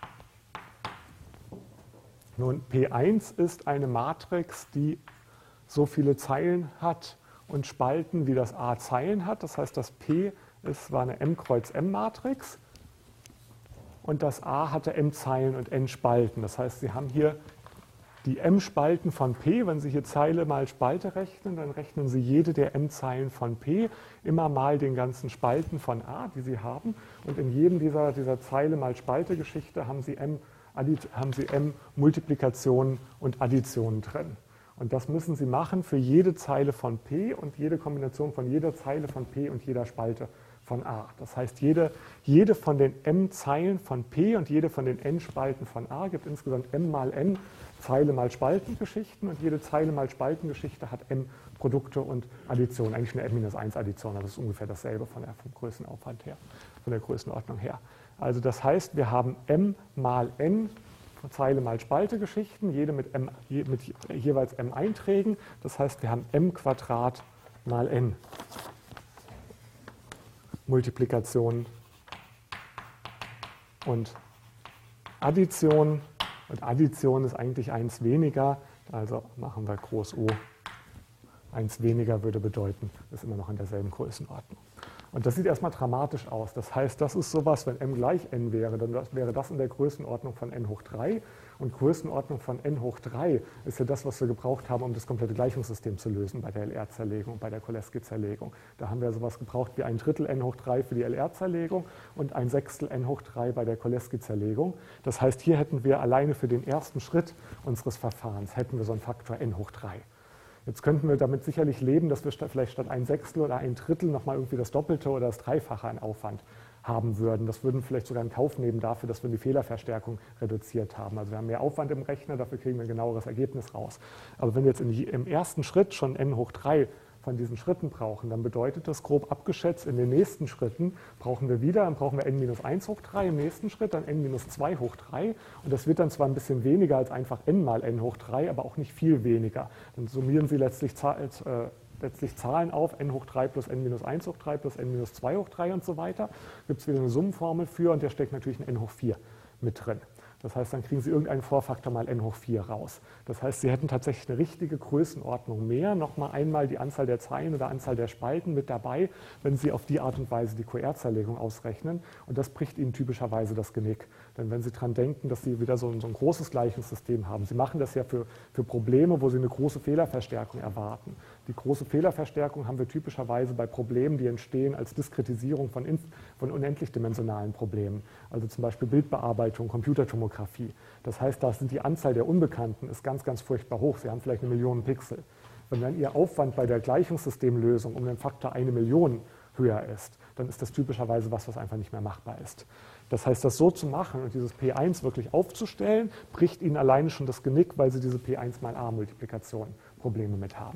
Nun, P eins ist eine Matrix, die so viele Zeilen hat und Spalten, wie das A Zeilen hat. Das heißt, das P ist, war eine M-Kreuz-M-Matrix und das A hatte M Zeilen und N Spalten. Das heißt, Sie haben hier die M-Spalten von P. Wenn Sie hier Zeile mal Spalte rechnen, dann rechnen Sie jede der M-Zeilen von P immer mal den ganzen Spalten von A, die Sie haben. Und in jedem dieser, dieser Zeile mal Spalte-Geschichte haben Sie M, haben Sie M-Multiplikationen und Additionen drin. Und das müssen Sie machen für jede Zeile von P und jede Kombination von jeder Zeile von P und jeder Spalte von A. Das heißt, jede, jede von den M-Zeilen von P und jede von den N-Spalten von A gibt insgesamt M mal N Zeile mal Spaltengeschichten und jede Zeile mal Spaltengeschichte hat M Produkte und Additionen. Eigentlich eine M minus eins Addition, aber das ist ungefähr dasselbe von der, vom Größenaufwand her, von der Größenordnung her. Also das heißt, wir haben M mal N Zeile mal Spalte-Geschichten, jede mit, M, je, mit jeweils M Einträgen. Das heißt, wir haben M Quadrat mal N Multiplikation und Addition. Und Addition ist eigentlich eins weniger, also machen wir groß O. eins weniger würde bedeuten, ist immer noch in derselben Größenordnung. Und das sieht erstmal dramatisch aus. Das heißt, das ist sowas, wenn m gleich n wäre, dann wäre das in der Größenordnung von n hoch drei. Und Größenordnung von n hoch drei ist ja das, was wir gebraucht haben, um das komplette Gleichungssystem zu lösen bei der L R-Zerlegung, bei der Cholesky-Zerlegung. Da haben wir sowas gebraucht wie ein Drittel n hoch drei für die L R-Zerlegung und ein Sechstel n hoch drei bei der Cholesky-Zerlegung. Das heißt, hier hätten wir alleine für den ersten Schritt unseres Verfahrens, hätten wir so einen Faktor n hoch drei. Jetzt könnten wir damit sicherlich leben, dass wir vielleicht statt ein Sechstel oder ein Drittel nochmal irgendwie das Doppelte oder das Dreifache an Aufwand haben würden. Das würden wir vielleicht sogar in Kauf nehmen dafür, dass wir die Fehlerverstärkung reduziert haben. Also wir haben mehr Aufwand im Rechner, dafür kriegen wir ein genaueres Ergebnis raus. Aber wenn wir jetzt im ersten Schritt schon n hoch drei von diesen Schritten brauchen, dann bedeutet das grob abgeschätzt, in den nächsten Schritten brauchen wir wieder, dann brauchen wir n minus eins hoch drei im nächsten Schritt, dann n minus zwei hoch drei und das wird dann zwar ein bisschen weniger als einfach n mal n hoch drei, aber auch nicht viel weniger. Dann summieren Sie letztlich, äh, letztlich Zahlen auf, n hoch drei plus n minus eins hoch drei plus n minus zwei hoch drei und so weiter. Gibt es wieder eine Summenformel für und der steckt natürlich ein n hoch vier mit drin. Das heißt, dann kriegen Sie irgendeinen Vorfaktor mal n hoch vier raus. Das heißt, Sie hätten tatsächlich eine richtige Größenordnung mehr, nochmal einmal die Anzahl der Zeilen oder Anzahl der Spalten mit dabei, wenn Sie auf die Art und Weise die Q R-Zerlegung ausrechnen. Und das bricht Ihnen typischerweise das Genick. Denn wenn Sie daran denken, dass Sie wieder so ein, so ein großes Gleichungssystem haben, Sie machen das ja für, für Probleme, wo Sie eine große Fehlerverstärkung erwarten. Die große Fehlerverstärkung haben wir typischerweise bei Problemen, die entstehen als Diskretisierung von, von unendlichdimensionalen Problemen. Also zum Beispiel Bildbearbeitung, Computertomographie. Das heißt, da sind die Anzahl der Unbekannten ist ganz, ganz furchtbar hoch. Sie haben vielleicht eine Million Pixel. Wenn dann Ihr Aufwand bei der Gleichungssystemlösung um den Faktor eine Million höher ist, dann ist das typischerweise was, was einfach nicht mehr machbar ist. Das heißt, das so zu machen und dieses P eins wirklich aufzustellen, bricht Ihnen alleine schon das Genick, weil Sie diese P eins mal A-Multiplikation Probleme mit haben.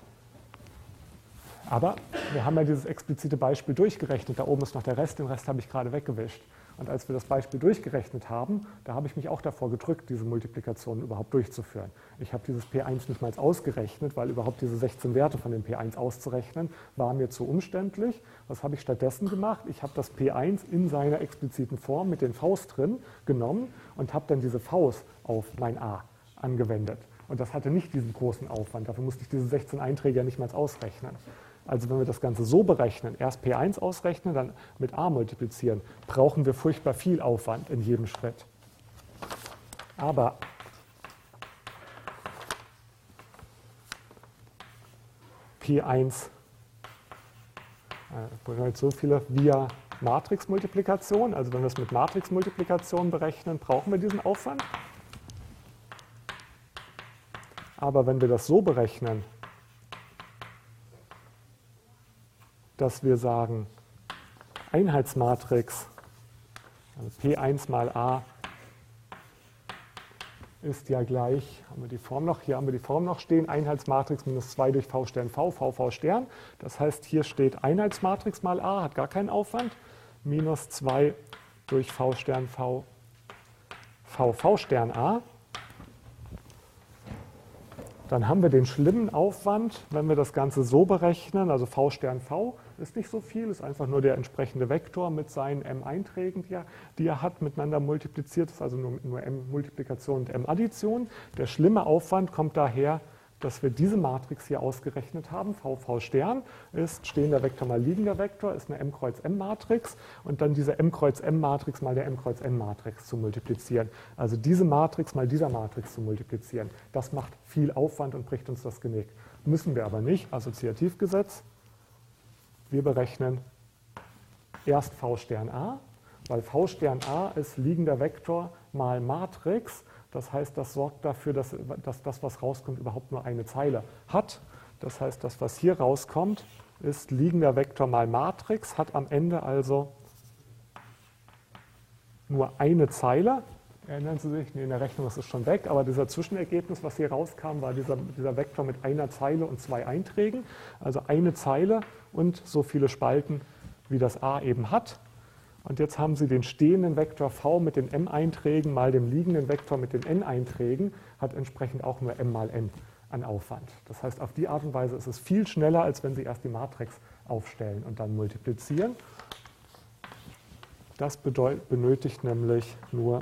Aber wir haben ja dieses explizite Beispiel durchgerechnet. Da oben ist noch der Rest, den Rest habe ich gerade weggewischt. Und als wir das Beispiel durchgerechnet haben, da habe ich mich auch davor gedrückt, diese Multiplikation überhaupt durchzuführen. Ich habe dieses P eins nicht mal ausgerechnet, weil überhaupt diese sechzehn Werte von dem P eins auszurechnen, war mir zu umständlich. Was habe ich stattdessen gemacht? Ich habe das P eins in seiner expliziten Form mit den Vs drin genommen und habe dann diese Vs auf mein A angewendet. Und das hatte nicht diesen großen Aufwand. Dafür musste ich diese sechzehn Einträge ja nicht mal ausrechnen. Also wenn wir das Ganze so berechnen, erst P eins ausrechnen, dann mit A multiplizieren, brauchen wir furchtbar viel Aufwand in jedem Schritt. Aber P eins äh, bedeutet so viele via Matrixmultiplikation. Also wenn wir es mit Matrixmultiplikation berechnen, brauchen wir diesen Aufwand. Aber wenn wir das so berechnen, dass wir sagen, Einheitsmatrix, also P eins mal A ist ja gleich, haben wir die Form noch, hier haben wir die Form noch stehen, Einheitsmatrix minus zwei durch V Stern V, V, V Stern. Das heißt, hier steht Einheitsmatrix mal A, hat gar keinen Aufwand, minus zwei durch V Stern V, V, V Stern A. Dann haben wir den schlimmen Aufwand, wenn wir das Ganze so berechnen, also V Stern V ist nicht so viel, ist einfach nur der entsprechende Vektor mit seinen M-Einträgen, die er, die er hat, miteinander multipliziert, ist also nur, nur M-Multiplikation und M-Addition. Der schlimme Aufwand kommt daher, dass wir diese Matrix hier ausgerechnet haben. V V Stern ist stehender Vektor mal liegender Vektor, ist eine M Kreuz M Matrix und dann diese M Kreuz M Matrix mal der M Kreuz N Matrix zu multiplizieren. Also diese Matrix mal dieser Matrix zu multiplizieren. Das macht viel Aufwand und bricht uns das Genick. Müssen wir aber nicht. Assoziativgesetz. Wir berechnen erst V Stern A, weil V Stern A ist liegender Vektor mal Matrix. Das heißt, das sorgt dafür, dass, dass das, was rauskommt, überhaupt nur eine Zeile hat. Das heißt, das, was hier rauskommt, ist liegender Vektor mal Matrix, hat am Ende also nur eine Zeile. Erinnern Sie sich, nee, in der Rechnung ist es schon weg, aber dieser Zwischenergebnis, was hier rauskam, war dieser, dieser Vektor mit einer Zeile und zwei Einträgen. Also eine Zeile und so viele Spalten, wie das A eben hat. Und jetzt haben Sie den stehenden Vektor V mit den M-Einträgen mal dem liegenden Vektor mit den N-Einträgen, hat entsprechend auch nur M mal N an Aufwand. Das heißt, auf die Art und Weise ist es viel schneller, als wenn Sie erst die Matrix aufstellen und dann multiplizieren. Das bedeut- benötigt nämlich nur,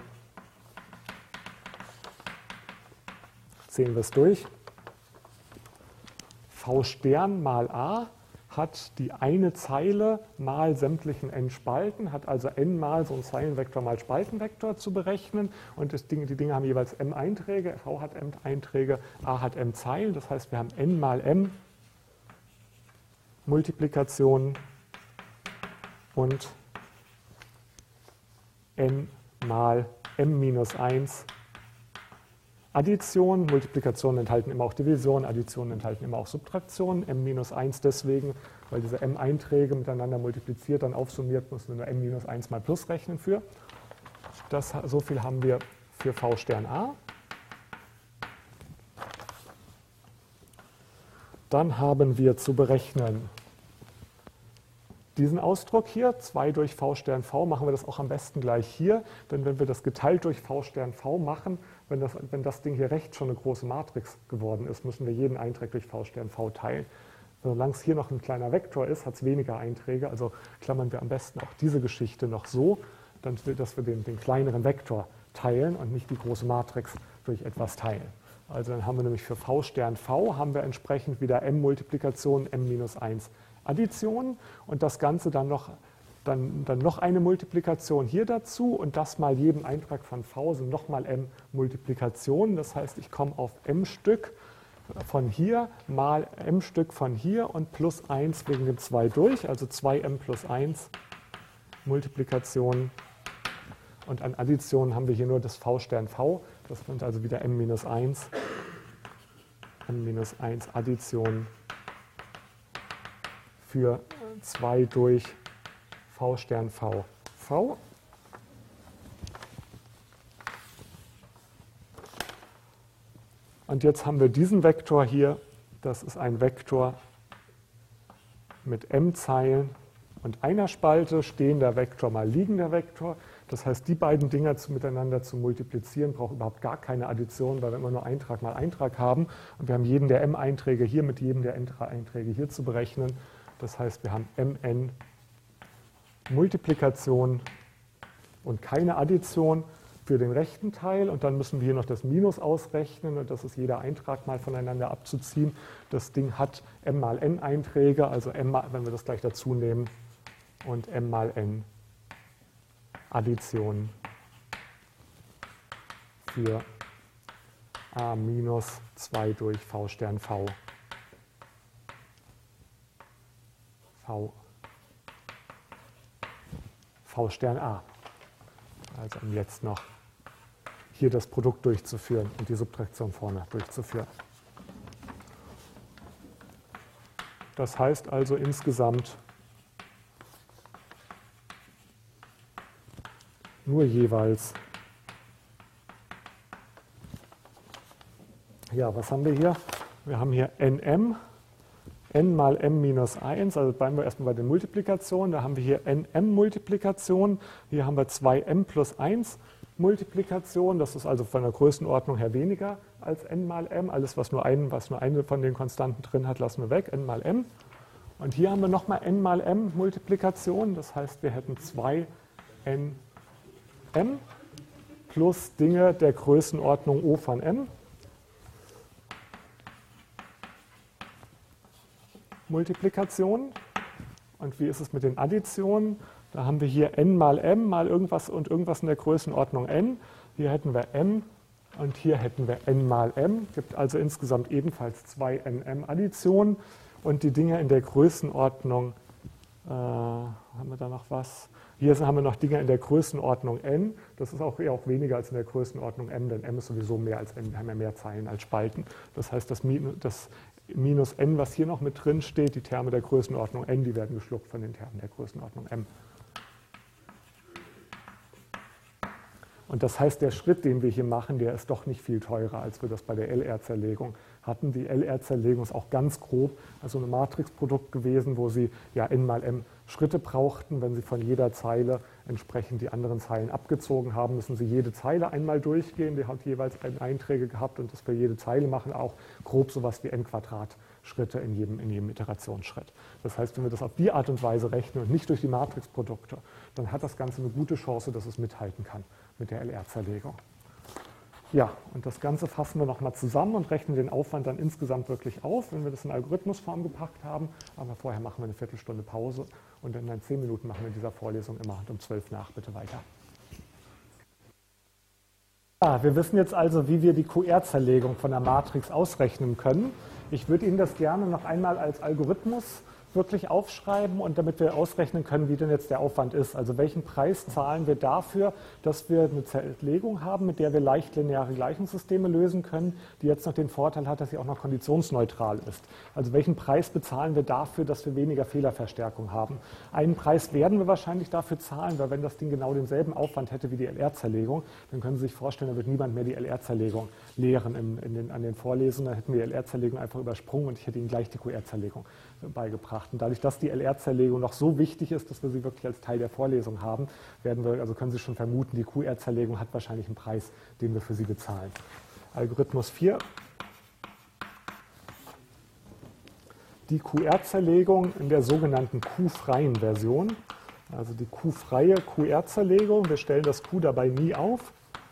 sehen wir es durch, V Stern mal A hat die eine Zeile mal sämtlichen n Spalten, hat also n mal so einen Zeilenvektor mal Spaltenvektor zu berechnen und das Ding, die Dinge haben jeweils m Einträge, V hat m Einträge, A hat m Zeilen, das heißt wir haben n mal m Multiplikationen und n mal m minus eins Addition. Multiplikationen enthalten immer auch Division, Additionen enthalten immer auch Subtraktion. M minus eins deswegen, weil diese m-Einträge miteinander multipliziert, dann aufsummiert, müssen wir nur m minus eins mal plus rechnen für. Das, so viel haben wir für V Stern A. Dann haben wir zu berechnen diesen Ausdruck hier, zwei durch V Stern V, machen wir das auch am besten gleich hier, denn wenn wir das geteilt durch V Stern V machen, wenn das, wenn das Ding hier rechts schon eine große Matrix geworden ist, müssen wir jeden Eintrag durch V Stern V teilen. Solange es hier noch ein kleiner Vektor ist, hat es weniger Einträge, also klammern wir am besten auch diese Geschichte noch so, dann, dass wir den, den kleineren Vektor teilen und nicht die große Matrix durch etwas teilen. Also dann haben wir nämlich für V Stern V haben wir entsprechend wieder m-Multiplikation, m minus eins Addition und das Ganze dann noch, dann, dann noch eine Multiplikation hier dazu und das mal jedem Eintrag von V sind nochmal m Multiplikationen. Das heißt, ich komme auf m Stück von hier mal m Stück von hier und plus eins wegen dem zwei durch, also zwei m plus eins Multiplikationen. Und an Additionen haben wir hier nur das V Stern V, das sind also wieder m minus eins, m minus eins Addition für zwei durch V Stern V, V. Und jetzt haben wir diesen Vektor hier, das ist ein Vektor mit m Zeilen und einer Spalte, stehender Vektor mal liegender Vektor. Das heißt, die beiden Dinger zu, miteinander zu multiplizieren, braucht überhaupt gar keine Addition, weil wir immer nur Eintrag mal Eintrag haben. Und wir haben jeden der m-Einträge hier mit jedem der n-Einträge hier zu berechnen. Das heißt, wir haben mn Multiplikation und keine Addition für den rechten Teil. Und dann müssen wir hier noch das Minus ausrechnen. Und das ist jeder Eintrag mal voneinander abzuziehen. Das Ding hat m mal n Einträge, also m mal, wenn wir das gleich dazu nehmen, und m mal n Addition für a minus zwei durch V Stern V. V, V Stern A. Also um jetzt noch hier das Produkt durchzuführen und die Subtraktion vorne durchzuführen. Das heißt also insgesamt nur jeweils, ja, was haben wir hier? Wir haben hier nm, n mal m minus eins, also bleiben wir erstmal bei den Multiplikationen, da haben wir hier nm-Multiplikation, hier haben wir zwei m plus eins Multiplikation, das ist also von der Größenordnung her weniger als n mal m, alles was nur, ein, was nur eine von den Konstanten drin hat, lassen wir weg, n mal m. Und hier haben wir nochmal n mal m Multiplikation, das heißt wir hätten zwei n m plus Dinge der Größenordnung O von m. Multiplikationen. Und wie ist es mit den Additionen? Da haben wir hier n mal m mal irgendwas und irgendwas in der Größenordnung n. Hier hätten wir m und hier hätten wir n mal m. Gibt also insgesamt ebenfalls zwei n m Additionen. Und die Dinge in der Größenordnung, äh, haben wir da noch was? Hier haben wir noch Dinge in der Größenordnung n. Das ist auch eher auch weniger als in der Größenordnung m, denn m ist sowieso mehr als n. Wir haben ja mehr Zeilen als Spalten. Das heißt, das Minus, das Minus n, was hier noch mit drin steht, die Terme der Größenordnung n, die werden geschluckt von den Termen der Größenordnung m. Und das heißt, der Schritt, den wir hier machen, der ist doch nicht viel teurer, als wir das bei der L R-Zerlegung hatten. Die L R-Zerlegung ist auch ganz grob, also ein Matrixprodukt gewesen, wo Sie ja n mal m Schritte brauchten. Wenn Sie von jeder Zeile entsprechend die anderen Zeilen abgezogen haben, müssen Sie jede Zeile einmal durchgehen. Die hat jeweils n Einträge gehabt und das für jede Zeile machen auch grob sowas wie n Quadrat Schritte in jedem, in jedem Iterationsschritt. Das heißt, wenn wir das auf die Art und Weise rechnen und nicht durch die Matrixprodukte, dann hat das Ganze eine gute Chance, dass es mithalten kann mit der L R-Zerlegung. Ja, und das Ganze fassen wir nochmal zusammen und rechnen den Aufwand dann insgesamt wirklich auf, wenn wir das in Algorithmusform gepackt haben. Aber vorher machen wir eine Viertelstunde Pause und dann in zehn Minuten machen wir in dieser Vorlesung immer um zwölf nach bitte weiter. Ja, wir wissen jetzt also, wie wir die Q R-Zerlegung von der Matrix ausrechnen können. Ich würde Ihnen das gerne noch einmal als Algorithmus wirklich aufschreiben und damit wir ausrechnen können, wie denn jetzt der Aufwand ist. Also welchen Preis zahlen wir dafür, dass wir eine Zerlegung haben, mit der wir leicht lineare Gleichungssysteme lösen können, die jetzt noch den Vorteil hat, dass sie auch noch konditionsneutral ist. Also welchen Preis bezahlen wir dafür, dass wir weniger Fehlerverstärkung haben? Einen Preis werden wir wahrscheinlich dafür zahlen, weil wenn das Ding genau denselben Aufwand hätte wie die L R-Zerlegung, dann können Sie sich vorstellen, da wird niemand mehr die L R-Zerlegung lehren in, in den, an den Vorlesungen. Da hätten wir die L R-Zerlegung einfach übersprungen und ich hätte Ihnen gleich die Q R-Zerlegung beigebracht. Und dadurch, dass die L R-Zerlegung noch so wichtig ist, dass wir sie wirklich als Teil der Vorlesung haben, werden wir, also können Sie schon vermuten, die Q R-Zerlegung hat wahrscheinlich einen Preis, den wir für sie bezahlen. Algorithmus vier. Die Q R-Zerlegung in der sogenannten Q-freien Version. Also die Q-freie Q R-Zerlegung. Wir stellen das Q dabei nie auf.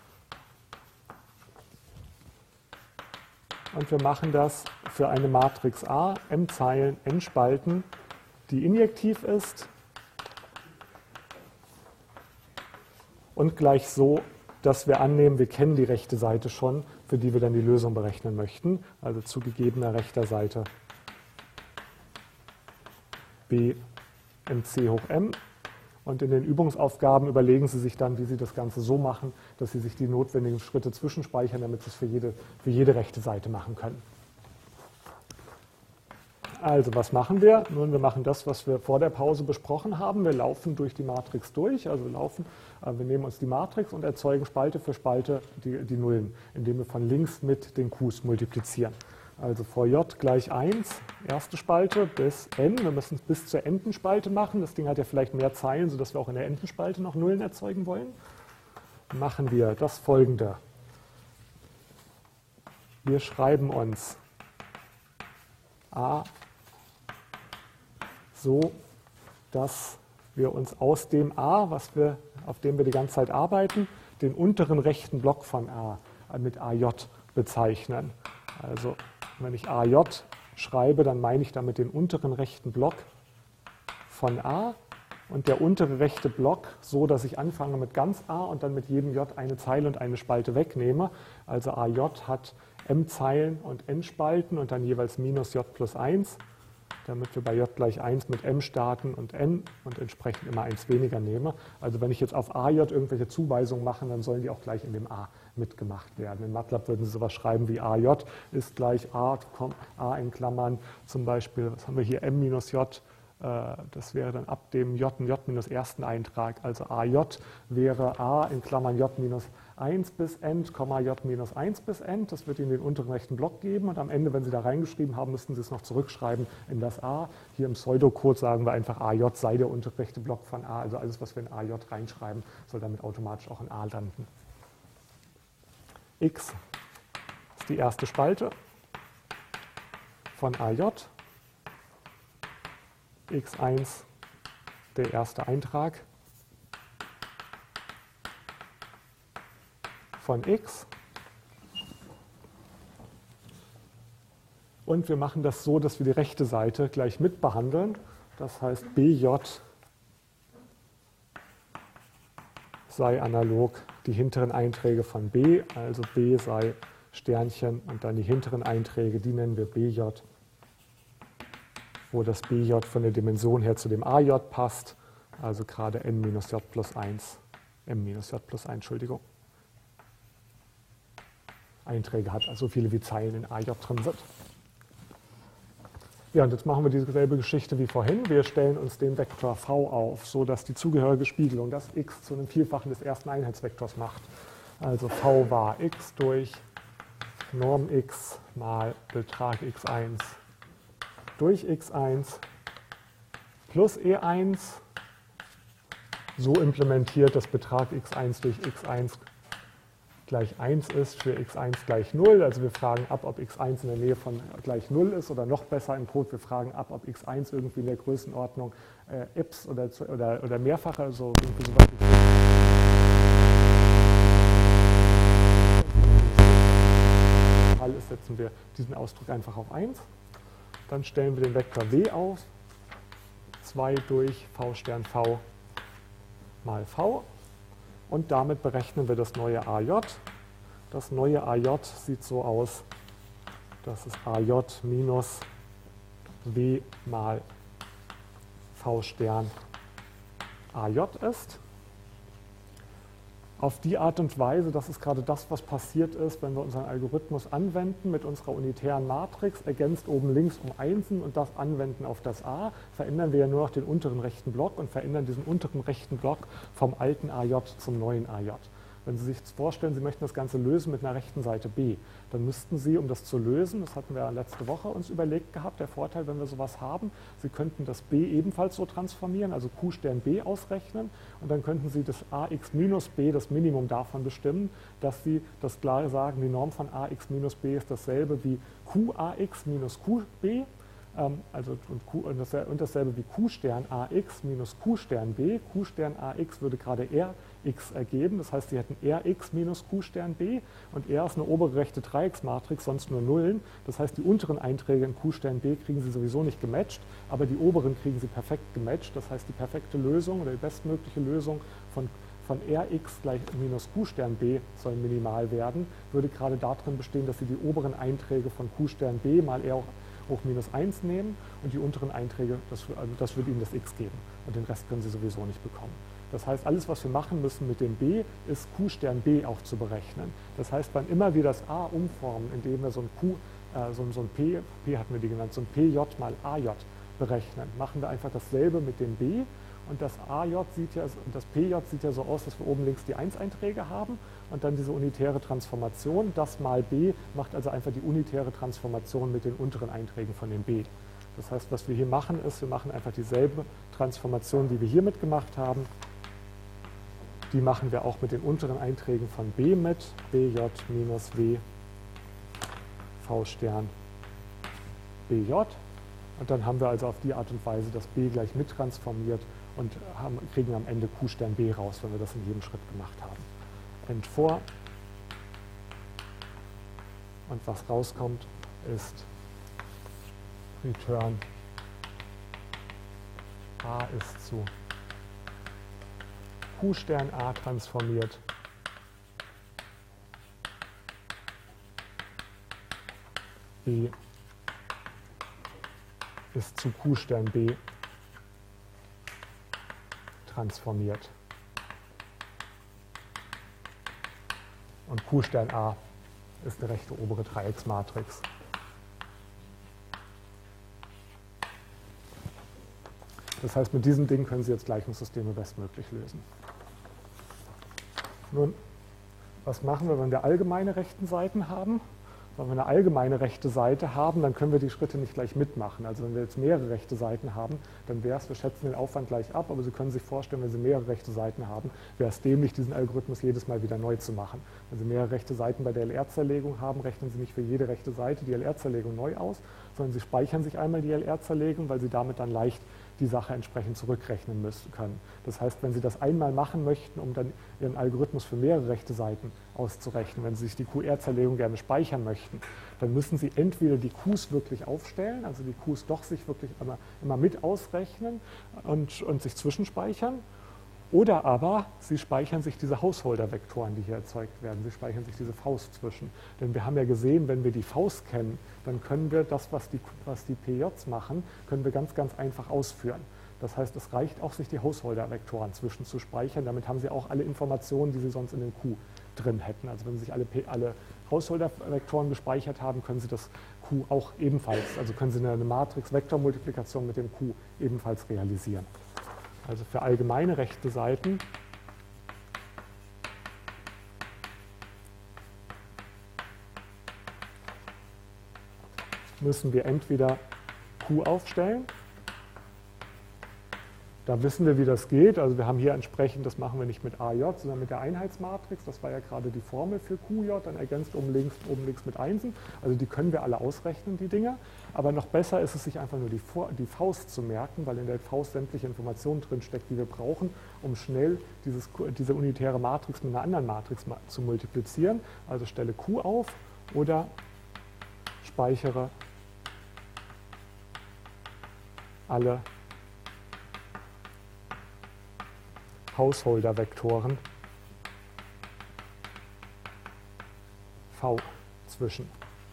Und wir machen das für eine Matrix A, m Zeilen, n Spalten, die injektiv ist und gleich so, dass wir annehmen, wir kennen die rechte Seite schon, für die wir dann die Lösung berechnen möchten. Also zu gegebener rechter Seite b mc hoch m. Und in den Übungsaufgaben überlegen Sie sich dann, wie Sie das Ganze so machen, dass Sie sich die notwendigen Schritte zwischenspeichern, damit Sie es für jede, für jede rechte Seite machen können. Also was machen wir? Nun, wir machen das, was wir vor der Pause besprochen haben. Wir laufen durch die Matrix durch, also wir, laufen, äh, wir nehmen uns die Matrix und erzeugen Spalte für Spalte die, die Nullen, indem wir von links mit den Qs multiplizieren. Also vor j gleich eins, erste Spalte, bis n. Wir müssen es bis zur Entenspalte machen. Das Ding hat ja vielleicht mehr Zeilen, sodass wir auch in der Entenspalte noch Nullen erzeugen wollen. Machen wir das Folgende. Wir schreiben uns a so, dass wir uns aus dem a, was wir, auf dem wir die ganze Zeit arbeiten, den unteren rechten Block von a mit aj bezeichnen. Also wenn ich aj schreibe, dann meine ich damit den unteren rechten Block von a und der untere rechte Block so, dass ich anfange mit ganz a und dann mit jedem j eine Zeile und eine Spalte wegnehme. Also aj hat m Zeilen und n Spalten und dann jeweils minus j plus eins, damit wir bei j gleich eins mit m starten und n und entsprechend immer eins weniger nehme. Also wenn ich jetzt auf aj irgendwelche Zuweisungen mache, dann sollen die auch gleich in dem a mitgemacht werden. In MATLAB würden Sie sowas schreiben wie aj ist gleich a, a in Klammern zum Beispiel, was haben wir hier, m minus j, äh, das wäre dann ab dem j ein j minus ersten Eintrag, also aj wäre a in Klammern j minus eins bis end, j minus eins bis end, das wird Ihnen den unteren rechten Block geben und am Ende, wenn Sie da reingeschrieben haben, müssten Sie es noch zurückschreiben in das a. Hier im Pseudocode sagen wir einfach aj sei der untere rechte Block von a, also alles, was wir in aj reinschreiben, soll damit automatisch auch in a landen. X ist die erste Spalte von aj, x eins der erste Eintrag von x Und wir machen das so, dass wir die rechte Seite gleich mit behandeln. Das heißt, B J sei analog die hinteren Einträge von B, also B sei Sternchen und dann die hinteren Einträge, die nennen wir B J, wo das B J von der Dimension her zu dem A J passt, also gerade n minus j plus eins, m minus j plus eins, Entschuldigung. Einträge hat, also so viele wie Zeilen in A J drin sind. Ja, und jetzt machen wir dieselbe Geschichte wie vorhin. Wir stellen uns den Vektor v auf, so dass die zugehörige Spiegelung das x zu einem Vielfachen des ersten Einheitsvektors macht. Also v war x durch Norm x mal Betrag x eins durch x eins plus e eins, so implementiert, dass Betrag x eins durch x eins gleich eins ist für x eins gleich null. Also wir fragen ab, ob x eins in der Nähe von gleich null ist oder noch besser im Code, wir fragen ab, ob x eins irgendwie in der Größenordnung äh, Ips oder, oder, oder mehrfache, also irgendwie sowas wie Fall ist, setzen wir diesen Ausdruck einfach auf eins. Dann stellen wir den Vektor w auf, zwei durch v Stern v mal v. Und damit berechnen wir das neue A J. Das neue A J sieht so aus, dass es A J minus W mal V Stern A J ist. Auf die Art und Weise, das ist gerade das, was passiert ist, wenn wir unseren Algorithmus anwenden mit unserer unitären Matrix, ergänzt oben links um Einsen und das anwenden auf das A, verändern wir ja nur noch den unteren rechten Block und verändern diesen unteren rechten Block vom alten A J zum neuen A J. Wenn Sie sich vorstellen, Sie möchten das Ganze lösen mit einer rechten Seite B, dann müssten Sie, um das zu lösen, das hatten wir ja letzte Woche uns überlegt gehabt, der Vorteil, wenn wir sowas haben, Sie könnten das B ebenfalls so transformieren, also Q Stern B ausrechnen und dann könnten Sie das Ax minus B, das Minimum davon bestimmen, dass Sie das klar sagen, die Norm von Ax minus B ist dasselbe wie Qax minus Qb. Also und, Q, und, das, und dasselbe wie Q Stern Ax minus Q Stern B. Q Stern Ax würde gerade Rx ergeben, das heißt, Sie hätten Rx minus Q Stern B und R ist eine obere rechte Dreiecksmatrix, sonst nur Nullen. Das heißt, die unteren Einträge in Q Stern B kriegen Sie sowieso nicht gematcht, aber die oberen kriegen Sie perfekt gematcht. Das heißt, die perfekte Lösung oder die bestmögliche Lösung von von Rx gleich minus Q Stern B soll minimal werden, würde gerade darin bestehen, dass Sie die oberen Einträge von Q Stern B mal R hoch minus eins nehmen und die unteren Einträge, das, also das würde Ihnen das x geben und den Rest können Sie sowieso nicht bekommen. Das heißt, alles, was wir machen müssen mit dem b, ist Q Stern B auch zu berechnen. Das heißt, wann immer wir das a umformen, indem wir so ein Q, äh, so, so ein p, p hatten wir die genannt, so ein pj mal aj berechnen, machen wir einfach dasselbe mit dem b. Und das A J sieht ja, das P J sieht ja so aus, dass wir oben links die eins-Einträge haben und dann diese unitäre Transformation. Das mal B macht also einfach die unitäre Transformation mit den unteren Einträgen von dem B. Das heißt, was wir hier machen, ist, wir machen einfach dieselbe Transformation, die wir hier mitgemacht haben. Die machen wir auch mit den unteren Einträgen von B mit. Bj minus W V Stern Bj. Und dann haben wir also auf die Art und Weise das B gleich mittransformiert und haben, kriegen am Ende Q Stern B raus, wenn wir das in jedem Schritt gemacht haben. End vor. Und was rauskommt, ist Return A ist zu Q Stern A transformiert. B ist zu Q Stern B transformiert. Und Q Stern A ist eine rechte obere Dreiecksmatrix. Das heißt, mit diesem Ding können Sie jetzt Gleichungssysteme bestmöglich lösen. Nun, was machen wir, wenn wir allgemeine rechten Seiten haben? Wenn wir eine allgemeine rechte Seite haben, dann können wir die Schritte nicht gleich mitmachen. Also wenn wir jetzt mehrere rechte Seiten haben, dann wäre es, wir schätzen den Aufwand gleich ab, aber Sie können sich vorstellen, wenn Sie mehrere rechte Seiten haben, wäre es dämlich, diesen Algorithmus jedes Mal wieder neu zu machen. Wenn Sie mehrere rechte Seiten bei der L R-Zerlegung haben, rechnen Sie nicht für jede rechte Seite die L R-Zerlegung neu aus, sondern Sie speichern sich einmal die L R-Zerlegung, weil Sie damit dann leicht die Sache entsprechend zurückrechnen müssen können. Das heißt, wenn Sie das einmal machen möchten, um dann Ihren Algorithmus für mehrere rechte Seiten auszurechnen, wenn Sie sich die Q R-Zerlegung gerne speichern möchten, dann müssen Sie entweder die Qs wirklich aufstellen, also die Qs doch sich wirklich immer, immer mit ausrechnen und, und sich zwischenspeichern, oder aber Sie speichern sich diese Householder-Vektoren, die hier erzeugt werden. Sie speichern sich diese Vs zwischen. Denn wir haben ja gesehen, wenn wir die Vs kennen, dann können wir das, was die, was die P Js machen, können wir ganz, ganz einfach ausführen. Das heißt, es reicht auch, sich die Householder-Vektoren zwischen zu speichern. Damit haben Sie auch alle Informationen, die Sie sonst in den Q drin hätten. Also wenn Sie sich alle, alle Householder-Vektoren gespeichert haben, können Sie das Q auch ebenfalls, also können Sie eine Matrix-Vektormultiplikation mit dem Q ebenfalls realisieren. Also für allgemeine rechte Seiten müssen wir entweder Q aufstellen. Da wissen wir, wie das geht. Also wir haben hier entsprechend, das machen wir nicht mit A J, sondern mit der Einheitsmatrix. Das war ja gerade die Formel für Q J, dann ergänzt oben links, oben links mit Einsen. Also die können wir alle ausrechnen, die Dinger. Aber noch besser ist es, sich einfach nur die, die Faust zu merken, weil in der Faust sämtliche Informationen drinsteckt, die wir brauchen, um schnell dieses, diese unitäre Matrix mit einer anderen Matrix zu multiplizieren. Also stelle Q auf oder speichere alle Householder-Vektoren V zwischen.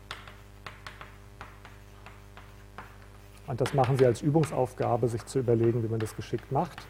Und das machen Sie als Übungsaufgabe, sich zu überlegen, wie man das geschickt macht.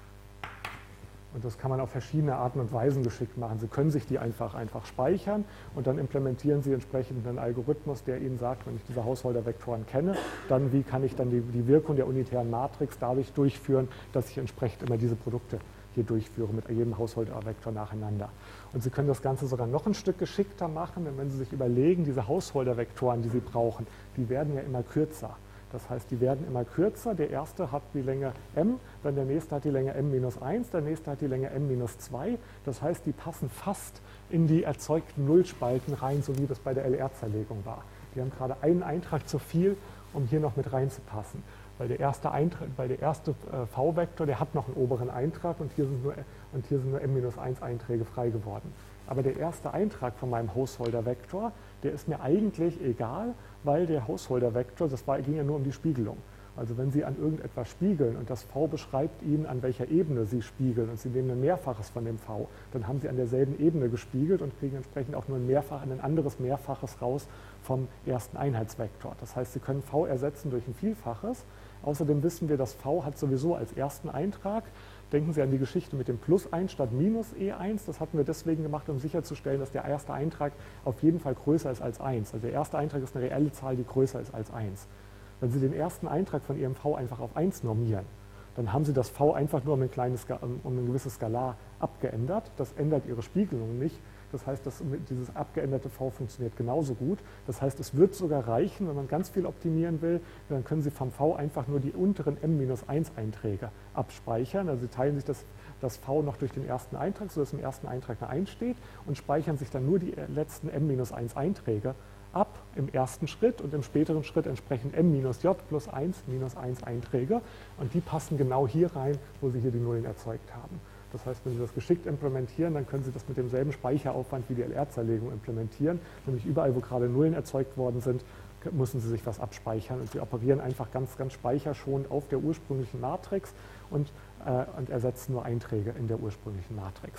Und das kann man auf verschiedene Arten und Weisen geschickt machen. Sie können sich die einfach, einfach speichern und dann implementieren Sie entsprechend einen Algorithmus, der Ihnen sagt, wenn ich diese Householder-Vektoren kenne, dann wie kann ich dann die, die Wirkung der unitären Matrix dadurch durchführen, dass ich entsprechend immer diese Produkte hier durchführe mit jedem Householder-Vektor nacheinander. Und Sie können das Ganze sogar noch ein Stück geschickter machen, denn wenn Sie sich überlegen, diese Householder-Vektoren, die Sie brauchen, die werden ja immer kürzer. Das heißt, die werden immer kürzer. Der erste hat die Länge m, dann der nächste hat die Länge m minus eins, der nächste hat die Länge m minus zwei. Das heißt, die passen fast in die erzeugten Nullspalten rein, so wie das bei der L R-Zerlegung war. Die haben gerade einen Eintrag zu viel, um hier noch mit reinzupassen. Weil der erste, Eintrag, weil der erste äh, V-Vektor, der hat noch einen oberen Eintrag und hier sind nur, und hier sind nur m minus eins Einträge frei geworden. Aber der erste Eintrag von meinem Householder-Vektor, der ist mir eigentlich egal, weil der Householder-Vektor, das war, ging ja nur um die Spiegelung. Also wenn Sie an irgendetwas spiegeln und das V beschreibt Ihnen, an welcher Ebene Sie spiegeln und Sie nehmen ein Mehrfaches von dem V, dann haben Sie an derselben Ebene gespiegelt und kriegen entsprechend auch nur ein, Mehrfach, ein anderes Mehrfaches raus vom ersten Einheitsvektor. Das heißt, Sie können V ersetzen durch ein Vielfaches. Außerdem wissen wir, dass V hat sowieso als ersten Eintrag. Denken Sie an die Geschichte mit dem Plus eins statt Minus E eins. Das hatten wir deswegen gemacht, um sicherzustellen, dass der erste Eintrag auf jeden Fall größer ist als eins. Also der erste Eintrag ist eine reelle Zahl, die größer ist als eins. Wenn Sie den ersten Eintrag von Ihrem V einfach auf eins normieren, dann haben Sie das V einfach nur um ein, kleines, um ein gewisses Skalar abgeändert. Das ändert Ihre Spiegelung nicht. Das heißt, dass dieses abgeänderte V funktioniert genauso gut. Das heißt, es wird sogar reichen, wenn man ganz viel optimieren will, dann können Sie vom V einfach nur die unteren m minus eins Einträge abspeichern. Also Sie teilen sich das, das V noch durch den ersten Eintrag, sodass im ersten Eintrag eine eins steht und speichern sich dann nur die letzten m minus eins Einträge ab im ersten Schritt und im späteren Schritt entsprechend m minus j plus eins minus eins Einträge. Und die passen genau hier rein, wo Sie hier die Nullen erzeugt haben. Das heißt, wenn Sie das geschickt implementieren, dann können Sie das mit demselben Speicheraufwand wie die L R-Zerlegung implementieren. Nämlich überall, wo gerade Nullen erzeugt worden sind, müssen Sie sich was abspeichern. Und Sie operieren einfach ganz, ganz speicherschonend auf der ursprünglichen Matrix und, äh, und ersetzen nur Einträge in der ursprünglichen Matrix.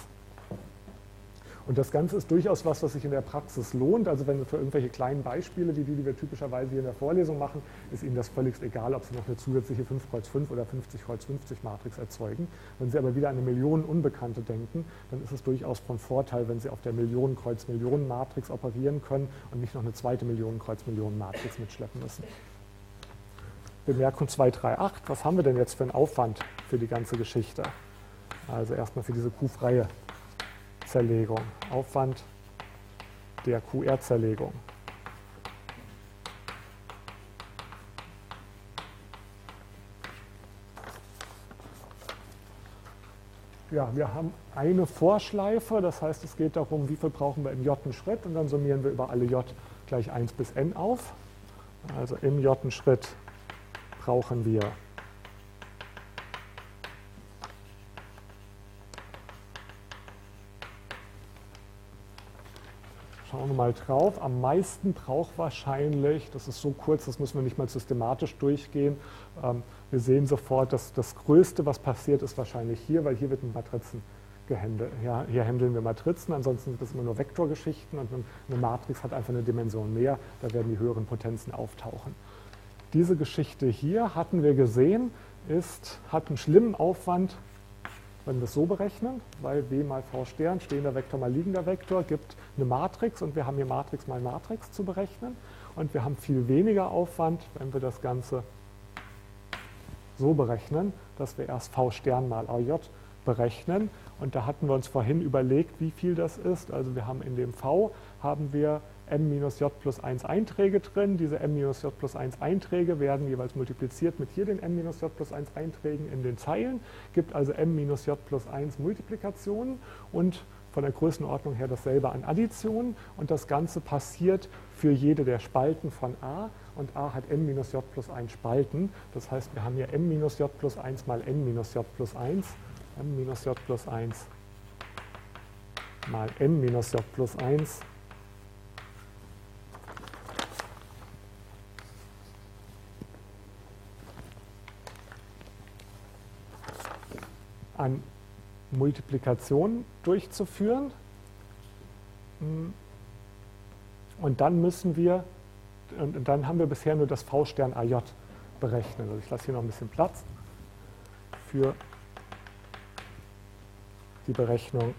Und das Ganze ist durchaus was, was sich in der Praxis lohnt. Also wenn wir für irgendwelche kleinen Beispiele, wie die, die wir typischerweise hier in der Vorlesung machen, ist Ihnen das völlig egal, ob Sie noch eine zusätzliche fünf Kreuz fünf oder fünfzig Kreuz fünfzig Matrix erzeugen. Wenn Sie aber wieder an eine Millionen Unbekannte denken, dann ist es durchaus von Vorteil, wenn Sie auf der Millionen Kreuz Millionen Matrix operieren können und nicht noch eine zweite Millionen Kreuz Millionen Matrix mitschleppen müssen. Bemerkung zwei drei acht, was haben wir denn jetzt für einen Aufwand für die ganze Geschichte? Also erstmal für diese Q-freie Zerlegung, Aufwand der Q R-Zerlegung. Ja, wir haben eine Vorschleife, das heißt, es geht darum, wie viel brauchen wir im J-Schritt und dann summieren wir über alle J gleich eins bis n auf. Also im j-Schritt brauchen wir schauen wir mal drauf. Am meisten braucht wahrscheinlich, das ist so kurz, das müssen wir nicht mal systematisch durchgehen. Ähm, wir sehen sofort, dass das Größte, was passiert, ist wahrscheinlich hier, weil hier wird mit Matrizen gehandelt. Ja, hier handeln wir Matrizen, ansonsten sind das immer nur Vektorgeschichten und eine Matrix hat einfach eine Dimension mehr, da werden die höheren Potenzen auftauchen. Diese Geschichte hier, hatten wir gesehen, ist, hat einen schlimmen Aufwand, wenn wir es so berechnen, weil W mal V Stern, stehender Vektor mal liegender Vektor, gibt eine Matrix und wir haben hier Matrix mal Matrix zu berechnen. Und wir haben viel weniger Aufwand, wenn wir das Ganze so berechnen, dass wir erst V Stern mal A J berechnen. Und da hatten wir uns vorhin überlegt, wie viel das ist. Also wir haben in dem V haben wir m minus j plus eins Einträge drin. Diese m minus j plus eins Einträge werden jeweils multipliziert mit hier den m minus j plus eins Einträgen in den Zeilen. Gibt also m minus j plus eins Multiplikationen und von der Größenordnung her dasselbe an Additionen. Und das Ganze passiert für jede der Spalten von A. Und A hat m minus j plus eins Spalten. Das heißt, wir haben hier m minus j plus eins mal n minus j plus eins. m minus j plus eins mal n minus j plus eins an Multiplikation durchzuführen. Und dann müssen wir, und dann haben wir bisher nur das V Stern A J berechnet. Also ich lasse hier noch ein bisschen Platz für die Berechnung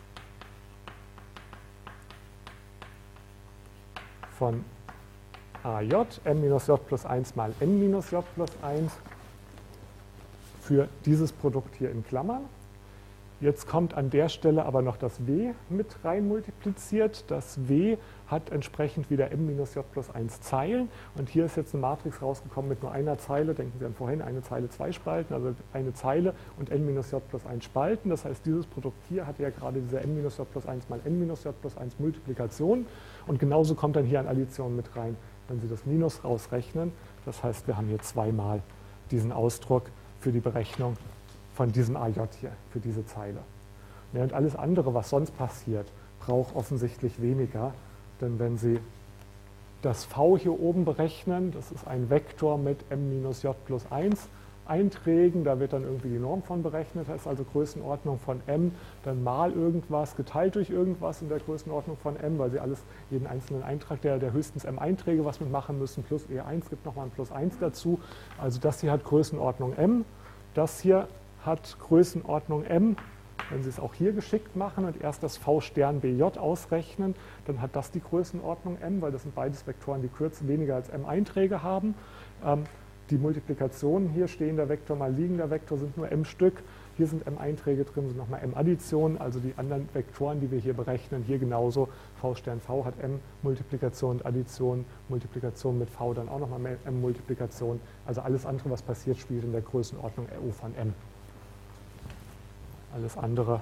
von A J, m minus j plus eins mal n minus j plus eins für dieses Produkt hier in Klammern. Jetzt kommt an der Stelle aber noch das W mit rein multipliziert. Das W hat entsprechend wieder m minus j plus eins Zeilen. Und hier ist jetzt eine Matrix rausgekommen mit nur einer Zeile. Denken Sie an vorhin, eine Zeile, zwei Spalten, also eine Zeile und n minus j plus eins Spalten. Das heißt, dieses Produkt hier hatte ja gerade diese m minus j plus eins mal n minus j plus eins Multiplikation. Und genauso kommt dann hier an Addition mit rein, wenn Sie das Minus rausrechnen. Das heißt, wir haben hier zweimal diesen Ausdruck für die Berechnung von diesem A J hier, für diese Zeile. Ja, und alles andere, was sonst passiert, braucht offensichtlich weniger, denn wenn Sie das V hier oben berechnen, das ist ein Vektor mit m minus j plus eins Einträgen, da wird dann irgendwie die Norm von berechnet, das ist also Größenordnung von m, dann mal irgendwas geteilt durch irgendwas in der Größenordnung von m, weil Sie alles, jeden einzelnen Eintrag, der, der höchstens m Einträge was mitmachen müssen, plus e eins gibt nochmal ein plus eins dazu. Also das hier hat Größenordnung m, das hier hat Größenordnung m. Wenn Sie es auch hier geschickt machen und erst das V Stern B J ausrechnen, dann hat das die Größenordnung m, weil das sind beides Vektoren, die kürzer weniger als m Einträge haben. Ähm, die Multiplikationen hier, stehender Vektor mal liegender Vektor, sind nur m Stück. Hier sind m Einträge drin, sind nochmal m Additionen, also die anderen Vektoren, die wir hier berechnen, hier genauso. V Stern V hat m Multiplikation und Addition, Multiplikation mit V dann auch nochmal m Multiplikation. Also alles andere, was passiert, spielt in der Größenordnung R O von m. Alles andere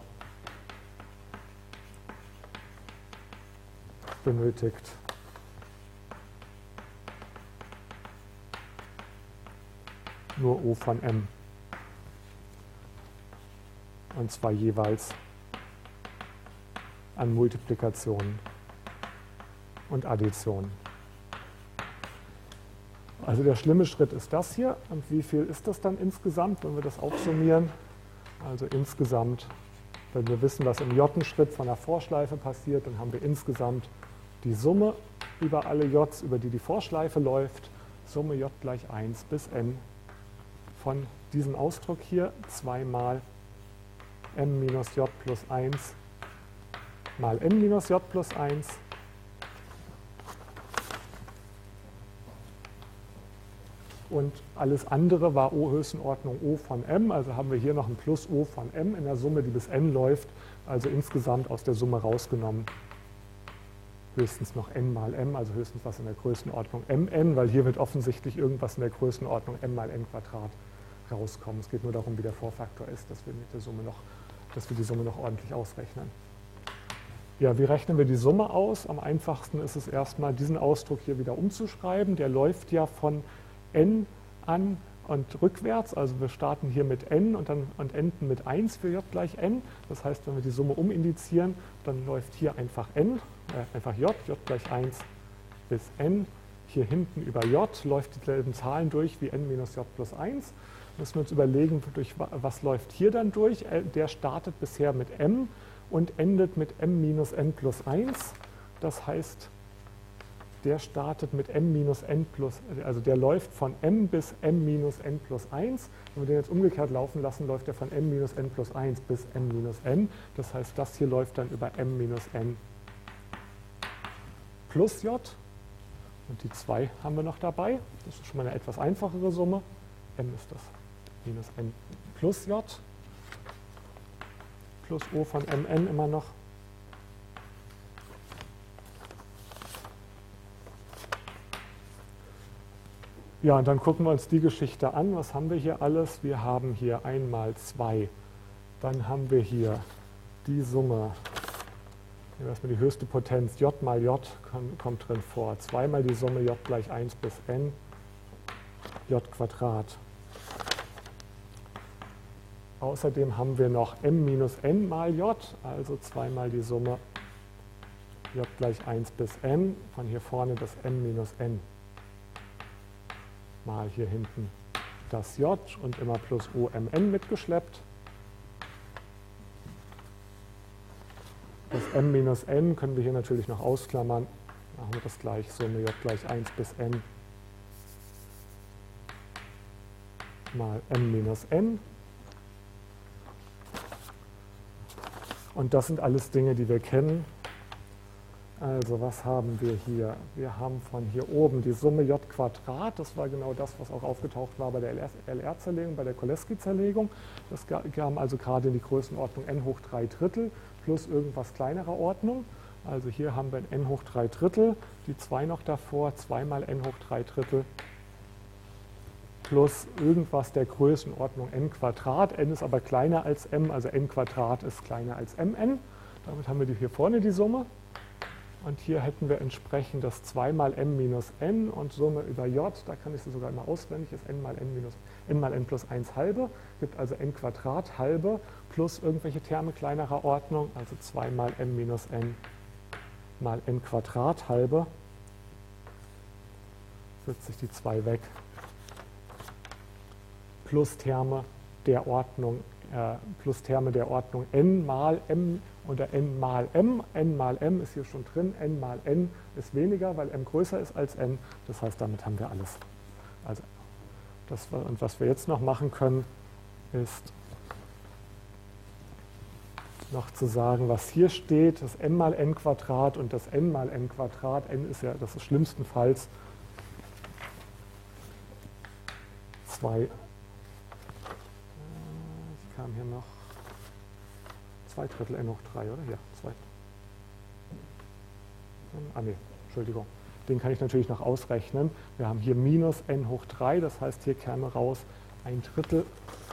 benötigt nur O von m. Und zwar jeweils an Multiplikation und Addition. Also der schlimme Schritt ist das hier. Und wie viel ist das dann insgesamt, wenn wir das aufsummieren? Also insgesamt, wenn wir wissen, was im j-Schritt von der Vorschleife passiert, dann haben wir insgesamt die Summe über alle j's, über die die Vorschleife läuft, Summe j gleich eins bis n von diesem Ausdruck hier, zwei mal m minus j plus eins mal n minus j plus eins und alles andere war O Größenordnung O von m, also haben wir hier noch ein Plus O von m in der Summe, die bis n läuft, also insgesamt aus der Summe rausgenommen höchstens noch n mal m, also höchstens was in der Größenordnung mn, weil hier wird offensichtlich irgendwas in der Größenordnung m mal n Quadrat rauskommen. Es geht nur darum, wie der Vorfaktor ist, dass wir mit der Summe noch, dass wir die Summe noch ordentlich ausrechnen. Ja, wie rechnen wir die Summe aus? Am einfachsten ist es erstmal, diesen Ausdruck hier wieder umzuschreiben. Der läuft ja von n an und rückwärts. Also wir starten hier mit n und, dann, und enden mit eins für j gleich n. Das heißt, wenn wir die Summe umindizieren, dann läuft hier einfach n, äh, einfach j, j gleich eins bis n. Hier hinten über j läuft dieselben Zahlen durch wie n minus j plus eins. Müssen wir uns überlegen, durch was läuft hier dann durch. Der startet bisher mit m und endet mit m minus n plus eins. Das heißt, der startet mit m minus n plus, also der läuft von m bis m minus n plus eins. Wenn wir den jetzt umgekehrt laufen lassen, läuft er von m minus n plus eins bis m minus n. Das heißt, das hier läuft dann über m minus n plus j. Und die zwei haben wir noch dabei. Das ist schon mal eine etwas einfachere Summe. M ist das minus n plus j. Plus O von mn immer noch. Ja, und dann gucken wir uns die Geschichte an. Was haben wir hier alles? Wir haben hier einmal zwei. Dann haben wir hier die Summe. Nehmen wir erstmal die höchste Potenz. J mal J kommt drin vor. Zweimal die Summe J gleich eins bis n. J Quadrat. Außerdem haben wir noch m minus n mal j, also zweimal die Summe j gleich eins bis n, von hier vorne das m minus n mal hier hinten das j und immer plus O M N mitgeschleppt. Das m minus n können wir hier natürlich noch ausklammern, machen wir das gleich, Summe j gleich eins bis n mal m minus n. Und das sind alles Dinge, die wir kennen. Also was haben wir hier? Wir haben von hier oben die Summe j Quadrat. Das war genau das, was auch aufgetaucht war bei der L R-Zerlegung, bei der Cholesky-Zerlegung. Das kam also gerade in die Größenordnung n hoch drei Drittel plus irgendwas kleinerer Ordnung. Also hier haben wir ein n hoch drei Drittel, die zwei noch davor, zweimal n hoch drei Drittel plus irgendwas der Größenordnung n Quadrat. N ist aber kleiner als m, also n Quadrat ist kleiner als mn. Damit haben wir die hier vorne die Summe. Und hier hätten wir entsprechend das zwei mal m minus n und Summe über j, da kann ich sie sogar immer auswendig, ist n mal n minus n mal n plus eins halbe, gibt also n Quadrat halbe plus irgendwelche Terme kleinerer Ordnung, also zwei mal m minus n mal n Quadrat halbe. Setzt sich die zwei weg. Plus Terme der Ordnung, äh, plus Terme der Ordnung n mal m oder n mal m. N mal m ist hier schon drin, n mal n ist weniger, weil m größer ist als n. Das heißt, damit haben wir alles. Also, das, und was wir jetzt noch machen können, ist noch zu sagen, was hier steht, das m mal n Quadrat und das n mal n Quadrat. N ist ja, das ist schlimmstenfalls zwei. Kam hier noch zwei Drittel n hoch drei, oder? Ja, zwei. Ah ne, Entschuldigung. Den kann ich natürlich noch ausrechnen. Wir haben hier minus n hoch drei, das heißt, hier käme raus ein Drittel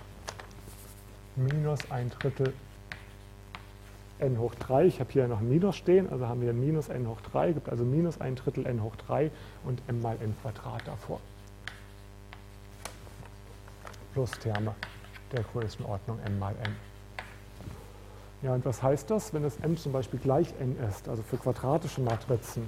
minus ein Drittel n hoch drei. Ich habe hier noch ein Minus stehen, also haben wir minus n hoch drei, gibt also minus ein Drittel n hoch drei und m mal n Quadrat davor. Plus Terme der Größenordnung m mal n. Ja, und was heißt das, wenn das m zum Beispiel gleich n ist, also für quadratische Matrizen?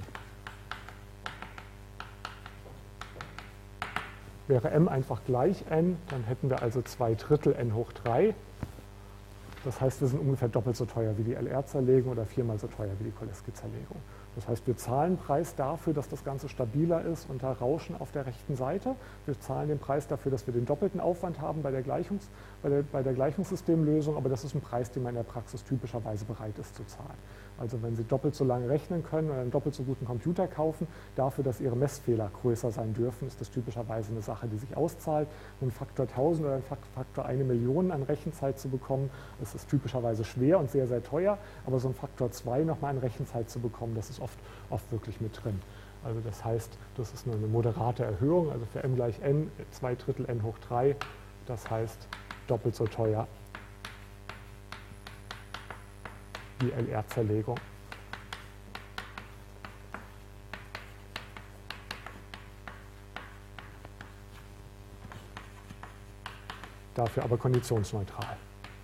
Wäre m einfach gleich n, dann hätten wir also zwei Drittel n hoch drei. Das heißt, wir sind ungefähr doppelt so teuer wie die L R-Zerlegung oder viermal so teuer wie die Cholesky-Zerlegung. Das heißt, wir zahlen Preis dafür, dass das Ganze stabiler ist unter Rauschen auf der rechten Seite. Wir zahlen den Preis dafür, dass wir den doppelten Aufwand haben bei der, Gleichungs-, bei der, bei der Gleichungssystemlösung, aber das ist ein Preis, den man in der Praxis typischerweise bereit ist zu zahlen. Also wenn Sie doppelt so lange rechnen können oder einen doppelt so guten Computer kaufen, dafür, dass Ihre Messfehler größer sein dürfen, ist das typischerweise eine Sache, die sich auszahlt. Einen Faktor tausend oder einen Faktor eine Million an Rechenzeit zu bekommen, das ist typischerweise schwer und sehr, sehr teuer, aber so ein Faktor zwei nochmal an Rechenzeit zu bekommen, das ist oft, oft wirklich mit drin. Also das heißt, das ist nur eine moderate Erhöhung, also für m gleich n, zwei Drittel n hoch drei, das heißt doppelt so teuer die L R-Zerlegung. dafür aber konditionsneutral.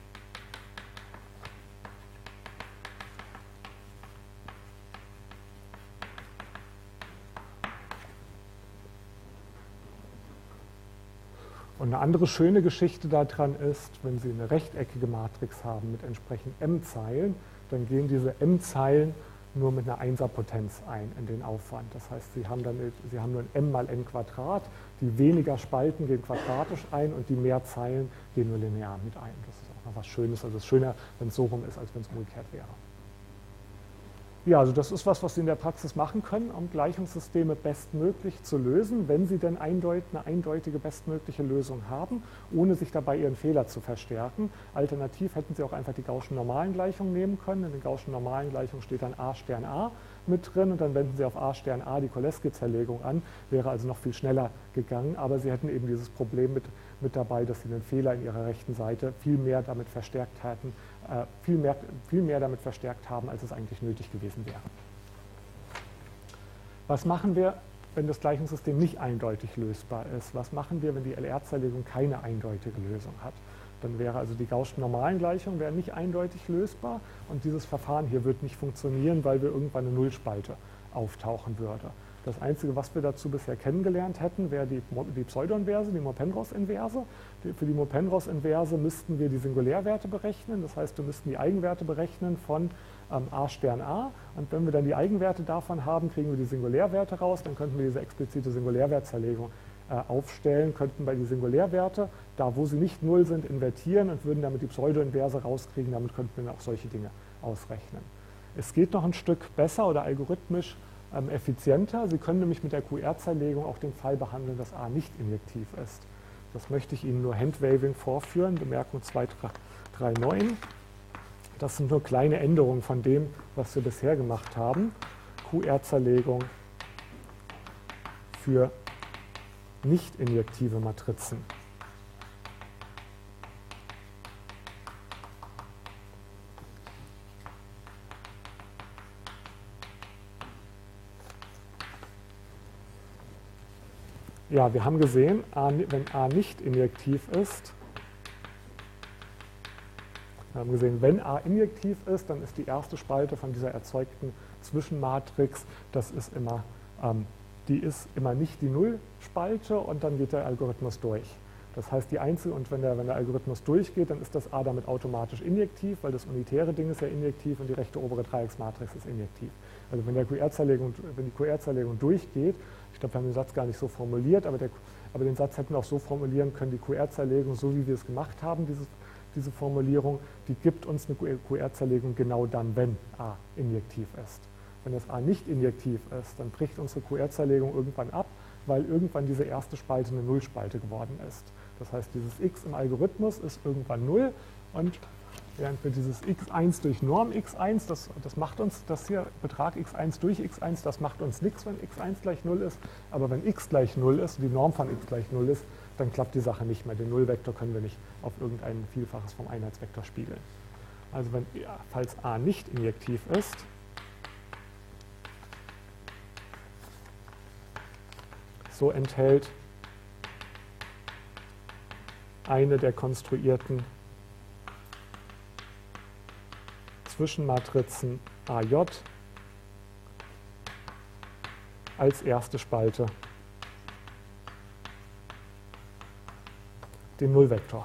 Und eine andere schöne Geschichte daran ist, wenn Sie eine rechteckige Matrix haben mit entsprechend m Zeilen, dann gehen diese m Zeilen nur mit einer Einserpotenz ein in den Aufwand. Das heißt, Sie haben, dann, Sie haben nur ein m mal n Quadrat, die weniger Spalten gehen quadratisch ein und die mehr Zeilen gehen nur linear mit ein. Das ist auch noch was Schönes. Also es ist schöner, wenn es so rum ist, als wenn es umgekehrt wäre. Ja, also das ist was, was Sie in der Praxis machen können, um Gleichungssysteme bestmöglich zu lösen, wenn Sie denn eindeutig, eine eindeutige bestmögliche Lösung haben, ohne sich dabei Ihren Fehler zu verstärken. Alternativ hätten Sie auch einfach die Gaußschen normalen Gleichungen nehmen können. In den Gaußschen normalen Gleichungen steht dann a Stern a mit drin und dann wenden Sie auf a Stern a die Cholesky-Zerlegung an. Wäre also noch viel schneller gegangen, aber Sie hätten eben dieses Problem mit, mit dabei, dass Sie den Fehler in Ihrer rechten Seite viel mehr damit verstärkt hätten, äh, viel mehr, viel mehr damit verstärkt haben, als es eigentlich nötig gewesen wäre. Was machen wir, wenn das Gleichungssystem nicht eindeutig lösbar ist? Was machen wir, wenn die L R-Zerlegung keine eindeutige Lösung hat? Dann wäre also die Gaußschen normalen Gleichung wäre nicht eindeutig lösbar und dieses Verfahren hier wird nicht funktionieren, weil wir irgendwann eine Nullspalte auftauchen würde. Das Einzige, was wir dazu bisher kennengelernt hätten, wäre die, die Pseudo-Inverse, die Mohr-Penrose-Inverse. Für die Mohr-Penrose-Inverse müssten wir die Singulärwerte berechnen. Das heißt, wir müssten die Eigenwerte berechnen von ähm, a Stern a. Und wenn wir dann die Eigenwerte davon haben, kriegen wir die Singulärwerte raus. Dann könnten wir diese explizite Singulärwertzerlegung äh, aufstellen, könnten bei die Singulärwerte, da wo sie nicht null sind, invertieren und würden damit die Pseudo-Inverse rauskriegen. Damit könnten wir dann auch solche Dinge ausrechnen. Es geht noch ein Stück besser oder algorithmisch Ähm, effizienter. Sie können nämlich mit der Q R-Zerlegung auch den Fall behandeln, dass A nicht injektiv ist. Das möchte ich Ihnen nur Handwaving vorführen, Bemerkung zwei drei neun. Das sind nur kleine Änderungen von dem, was wir bisher gemacht haben. Q R-Zerlegung für nicht injektive Matrizen. Ja, wir haben gesehen, wenn A nicht injektiv ist, wir haben gesehen, wenn A injektiv ist, dann ist die erste Spalte von dieser erzeugten Zwischenmatrix, das ist immer, ähm, die ist immer nicht die Nullspalte und dann geht der Algorithmus durch. Das heißt, die Einzel- und wenn der, wenn der Algorithmus durchgeht, dann ist das A damit automatisch injektiv, weil das unitäre Ding ist ja injektiv und die rechte obere Dreiecksmatrix ist injektiv. Also wenn, der Q R-Zerlegung, wenn die Q R-Zerlegung durchgeht, ich glaube, wir haben den Satz gar nicht so formuliert, aber, der, aber den Satz hätten wir auch so formulieren können, die Q R-Zerlegung, so wie wir es gemacht haben, diese, diese Formulierung, die gibt uns eine Q R-Zerlegung genau dann, wenn A injektiv ist. Wenn das A nicht injektiv ist, dann bricht unsere Q R-Zerlegung irgendwann ab, weil irgendwann diese erste Spalte eine Nullspalte geworden ist. Das heißt, dieses x im Algorithmus ist irgendwann null und während wir dieses x eins durch Norm x eins, das, das macht uns, das hier Betrag x eins durch x eins, das macht uns nichts, wenn x eins gleich null ist. Aber wenn x gleich null ist, die Norm von x gleich null ist, dann klappt die Sache nicht mehr. Den Nullvektor können wir nicht auf irgendein Vielfaches vom Einheitsvektor spiegeln. Also wenn, falls A nicht injektiv ist, so enthält eine der konstruierten Zwischenmatrizen A J als erste Spalte den Nullvektor.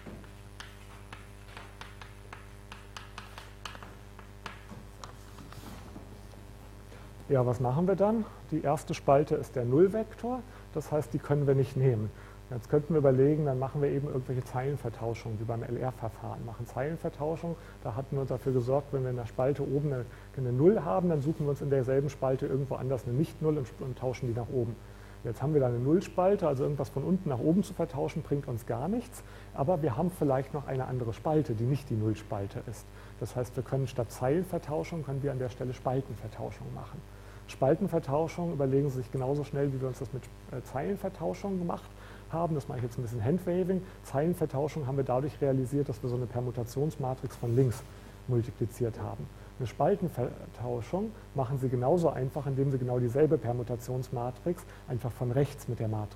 Ja, was machen wir dann? Die erste Spalte ist der Nullvektor, das heißt, die können wir nicht nehmen. Jetzt könnten wir überlegen, dann machen wir eben irgendwelche Zeilenvertauschungen, wie beim L R-Verfahren. Machen Zeilenvertauschung, da hatten wir uns dafür gesorgt, wenn wir in der Spalte oben eine, eine Null haben, dann suchen wir uns in derselben Spalte irgendwo anders eine Nicht-Null und, und tauschen die nach oben. Jetzt haben wir da eine Nullspalte, also irgendwas von unten nach oben zu vertauschen, bringt uns gar nichts. Aber wir haben vielleicht noch eine andere Spalte, die nicht die Nullspalte ist. Das heißt, wir können statt Zeilenvertauschung, können wir an der Stelle Spaltenvertauschung machen. Spaltenvertauschung überlegen Sie sich genauso schnell, wie wir uns das mit Zeilenvertauschung gemacht haben. Das mache ich jetzt ein bisschen Handwaving. Zeilenvertauschung haben wir dadurch realisiert, dass wir so eine Permutationsmatrix von links multipliziert haben. Eine Spaltenvertauschung machen Sie genauso einfach, indem Sie genau dieselbe Permutationsmatrix einfach von rechts mit der Matrix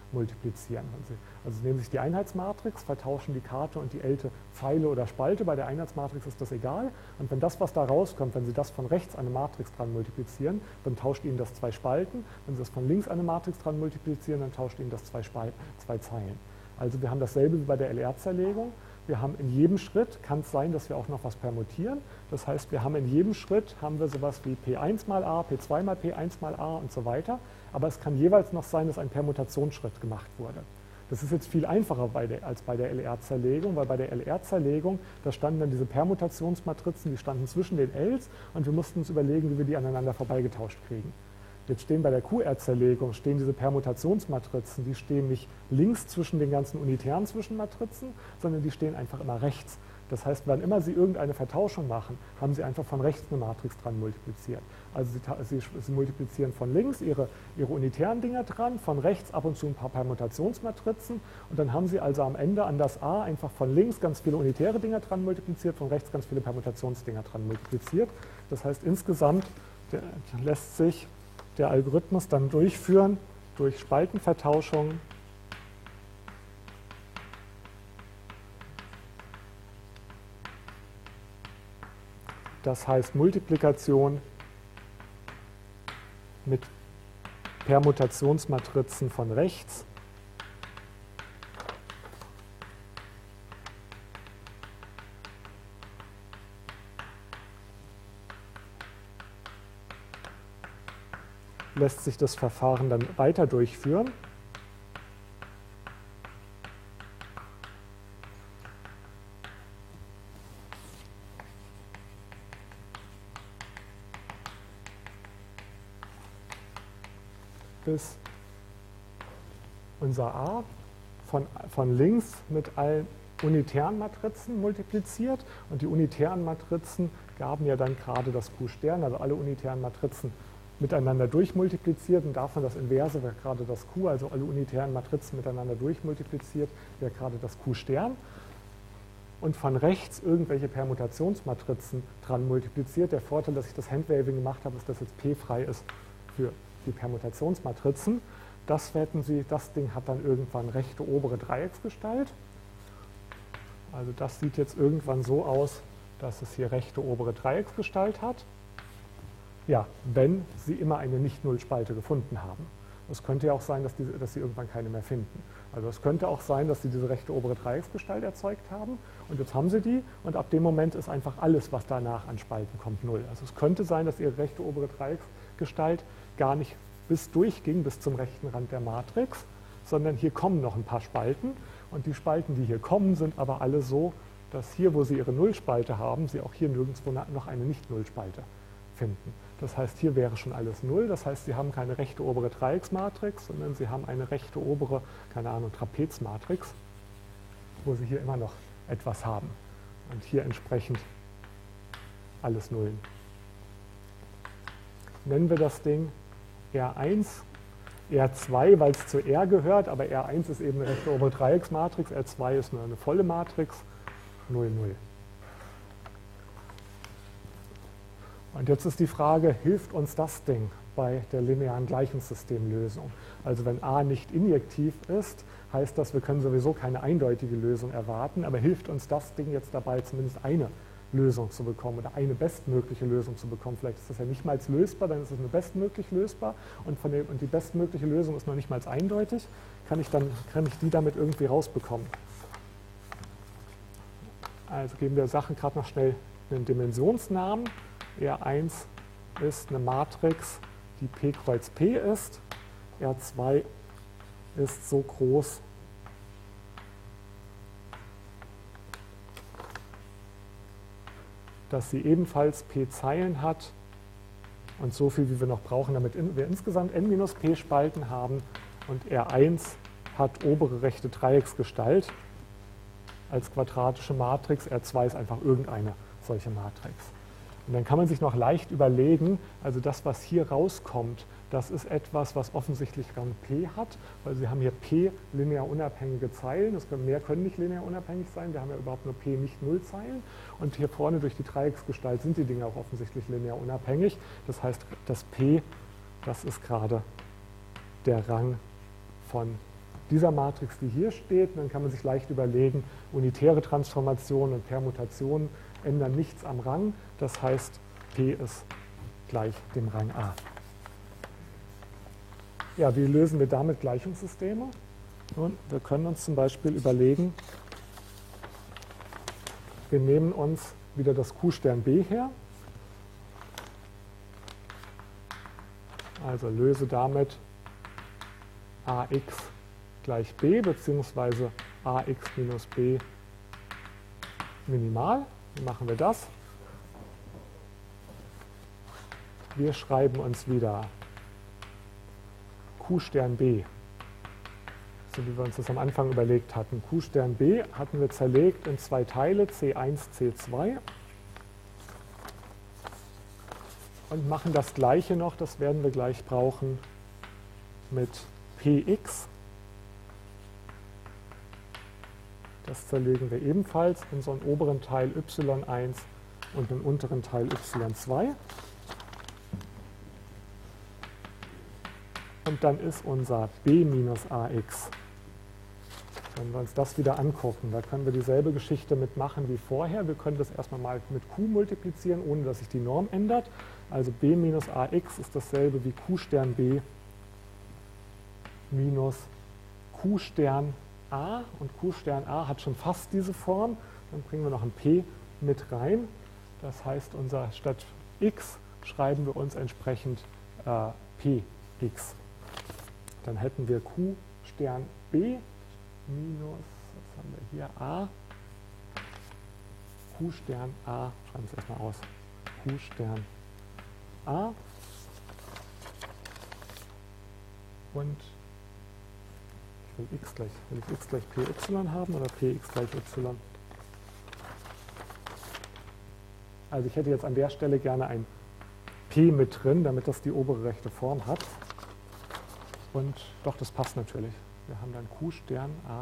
multiplizieren. Also nehmen sich die Einheitsmatrix, vertauschen die Karte und die Elte Zeile oder Spalte. Bei der Einheitsmatrix ist das egal. Und wenn das, was da rauskommt, wenn Sie das von rechts eine Matrix dran multiplizieren, dann tauscht Ihnen das zwei Spalten. Wenn Sie das von links eine Matrix dran multiplizieren, dann tauscht Ihnen das zwei, Spalten, zwei Zeilen. Also wir haben dasselbe wie bei der L R-Zerlegung. Wir haben in jedem Schritt, kann es sein, dass wir auch noch was permutieren. Das heißt, wir haben in jedem Schritt haben wir sowas wie P eins mal A, P zwei mal P eins mal A und so weiter. Aber es kann jeweils noch sein, dass ein Permutationsschritt gemacht wurde. Das ist jetzt viel einfacher bei der, als bei der L R-Zerlegung, weil bei der L R-Zerlegung, da standen dann diese Permutationsmatrizen, die standen zwischen den Ls und wir mussten uns überlegen, wie wir die aneinander vorbeigetauscht kriegen. Jetzt stehen bei der Q R-Zerlegung, stehen diese Permutationsmatrizen, die stehen nicht links zwischen den ganzen unitären Zwischenmatrizen, sondern die stehen einfach immer rechts. Das heißt, wann immer Sie irgendeine Vertauschung machen, haben Sie einfach von rechts eine Matrix dran multipliziert. Also Sie, Sie, Sie multiplizieren von links Ihre, Ihre unitären Dinger dran, von rechts ab und zu ein paar Permutationsmatrizen und dann haben Sie also am Ende an das A einfach von links ganz viele unitäre Dinger dran multipliziert, von rechts ganz viele Permutationsdinger dran multipliziert. Das heißt, insgesamt der, lässt sich der Algorithmus dann durchführen durch Spaltenvertauschung das heißt Multiplikation mit Permutationsmatrizen von rechts lässt sich das Verfahren dann weiter durchführen. Bis unser A von, von links mit allen unitären Matrizen multipliziert und die unitären Matrizen gaben ja dann gerade das Q-Stern, also alle unitären Matrizen miteinander durchmultipliziert und davon das Inverse wäre gerade das Q, also alle unitären Matrizen miteinander durchmultipliziert, wäre gerade das Q-Stern. Und von rechts irgendwelche Permutationsmatrizen dran multipliziert. Der Vorteil, dass ich das Handwaving gemacht habe, ist, dass jetzt P frei ist für die Permutationsmatrizen. Das, hätten Sie, das Ding hat dann irgendwann rechte obere Dreiecksgestalt. Also das sieht jetzt irgendwann so aus, dass es hier rechte obere Dreiecksgestalt hat. Ja, wenn Sie immer eine Nicht-Null-Spalte gefunden haben. Es könnte ja auch sein, dass, die, dass Sie irgendwann keine mehr finden. Also es könnte auch sein, dass Sie diese rechte obere Dreiecksgestalt erzeugt haben und jetzt haben Sie die und ab dem Moment ist einfach alles, was danach an Spalten kommt, null. Also es könnte sein, dass Ihre rechte obere Dreiecksgestalt gar nicht bis durchging, bis zum rechten Rand der Matrix, sondern hier kommen noch ein paar Spalten und die Spalten, die hier kommen, sind aber alle so, dass hier, wo Sie Ihre Nullspalte haben, Sie auch hier nirgendwo noch eine Nicht-Null-Spalte finden. Das heißt, hier wäre schon alles null. Das heißt, Sie haben keine rechte obere Dreiecksmatrix, sondern Sie haben eine rechte obere, keine Ahnung, Trapezmatrix, wo Sie hier immer noch etwas haben. Und hier entsprechend alles Nullen. Nennen wir das Ding R eins, R zwei, weil es zu R gehört, aber R eins ist eben eine rechte obere Dreiecksmatrix, R zwei ist nur eine volle Matrix, null, null. Und jetzt ist die Frage, hilft uns das Ding bei der linearen Gleichungssystemlösung? Also wenn A nicht injektiv ist, heißt das, wir können sowieso keine eindeutige Lösung erwarten, aber hilft uns das Ding jetzt dabei, zumindest eine Lösung zu bekommen oder eine bestmögliche Lösung zu bekommen? Vielleicht ist das ja nicht mal lösbar, dann ist es nur bestmöglich lösbar und, von dem, und die bestmögliche Lösung ist noch nicht mal eindeutig. Kann ich, dann, kann ich die damit irgendwie rausbekommen? Also geben wir der Sache gerade noch schnell einen Dimensionsnamen. R eins ist eine Matrix, die P kreuz P ist. R zwei ist so groß, dass sie ebenfalls P Zeilen hat und so viel, wie wir noch brauchen, damit wir insgesamt n minus P Spalten haben. Und R eins hat obere rechte Dreiecksgestalt als quadratische Matrix. R zwei ist einfach irgendeine solche Matrix. Und dann kann man sich noch leicht überlegen, also das, was hier rauskommt, das ist etwas, was offensichtlich Rang P hat, weil Sie haben hier P linear unabhängige Zeilen. Das können, mehr können nicht linear unabhängig sein. Wir haben ja überhaupt nur P nicht Null Zeilen. Und hier vorne durch die Dreiecksgestalt sind die Dinge auch offensichtlich linear unabhängig. Das heißt, das P, das ist gerade der Rang von dieser Matrix, die hier steht. Dann kann man sich leicht überlegen, unitäre Transformationen und Permutationen ändern nichts am Rang. Das heißt, P ist gleich dem Rang A. Ja, wie lösen wir damit Gleichungssysteme? Nun, wir können uns zum Beispiel überlegen, wir nehmen uns wieder das Q-Stern B her. Also löse damit Ax gleich B beziehungsweise Ax minus B minimal. Wie machen wir das? Wir schreiben uns wieder Q-Stern B, so wie wir uns das am Anfang überlegt hatten. Q-Stern B hatten wir zerlegt in zwei Teile, C eins, C zwei. Und machen das Gleiche noch, das werden wir gleich brauchen, mit Px. Das zerlegen wir ebenfalls in so einen oberen Teil y eins und einen unteren Teil y zwei. Und dann ist unser b minus ax. Wenn wir uns das wieder angucken, da können wir dieselbe Geschichte mitmachen wie vorher. Wir können das erstmal mal mit q multiplizieren, ohne dass sich die Norm ändert. Also b minus ax ist dasselbe wie q Stern b minus q Stern a. Und q Stern a hat schon fast diese Form. Dann bringen wir noch ein p mit rein. Das heißt, unser statt x schreiben wir uns entsprechend äh, px. Dann hätten wir q Stern b minus, was haben wir hier, a, q Stern a, schreiben wir es erstmal aus, q Stern a und ich will x gleich, will ich x gleich py haben oder px gleich y? Also ich hätte jetzt an der Stelle gerne ein p mit drin, damit das die obere rechte Form hat. Und doch, das passt natürlich. Wir haben dann q Stern a,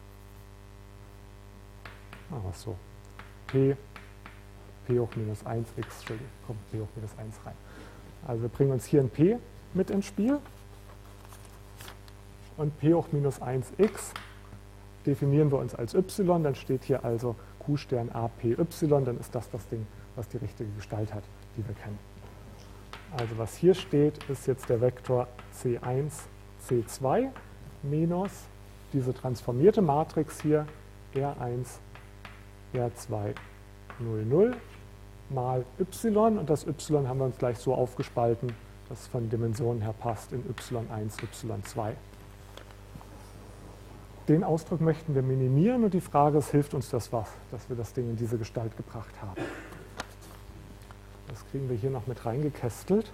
machen wir es so, p, p hoch minus eins x, Entschuldigung, kommt p hoch minus eins rein. Also wir bringen uns hier ein p mit ins Spiel und p hoch minus eins x definieren wir uns als y, dann steht hier also q Stern a py, dann ist das das Ding, was die richtige Gestalt hat, die wir kennen. Also was hier steht, ist jetzt der Vektor c eins, c zwei minus diese transformierte Matrix hier R eins, R zwei, null, null mal y und das y haben wir uns gleich so aufgespalten, dass es von Dimensionen her passt in y eins, y zwei. Den Ausdruck möchten wir minimieren und die Frage ist, hilft uns das was, dass wir das Ding in diese Gestalt gebracht haben. Das kriegen wir hier noch mit reingekästelt.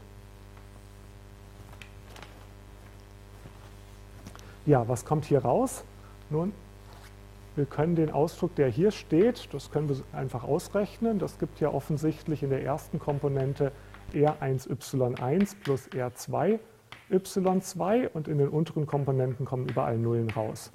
Ja, was kommt hier raus? Nun, wir können den Ausdruck, der hier steht, das können wir einfach ausrechnen. Das gibt ja offensichtlich in der ersten Komponente R eins y eins plus R zwei y zwei und in den unteren Komponenten kommen überall Nullen raus.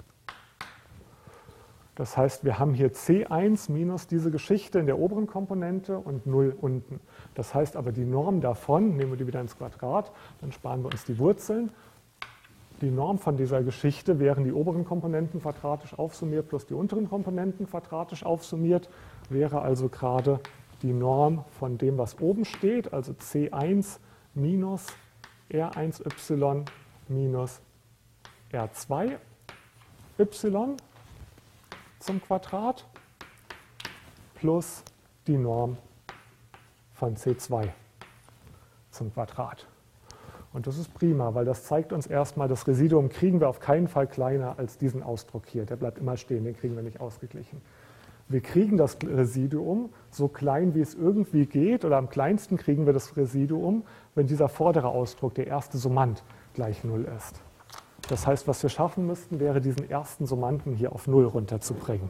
Das heißt, wir haben hier c eins minus diese Geschichte in der oberen Komponente und null unten. Das heißt aber, die Norm davon, nehmen wir die wieder ins Quadrat, dann sparen wir uns die Wurzeln. Die Norm von dieser Geschichte wären die oberen Komponenten quadratisch aufsummiert plus die unteren Komponenten quadratisch aufsummiert, wäre also gerade die Norm von dem, was oben steht, also c eins minus R eins y minus R zwei y zum Quadrat plus die Norm von c zwei zum Quadrat. Und das ist prima, weil das zeigt uns erstmal, das Residuum kriegen wir auf keinen Fall kleiner als diesen Ausdruck hier. Der bleibt immer stehen, den kriegen wir nicht ausgeglichen. Wir kriegen das Residuum so klein, wie es irgendwie geht, oder am kleinsten kriegen wir das Residuum, wenn dieser vordere Ausdruck, der erste Summand, gleich null ist. Das heißt, was wir schaffen müssten, wäre diesen ersten Summanden hier auf null runterzubringen.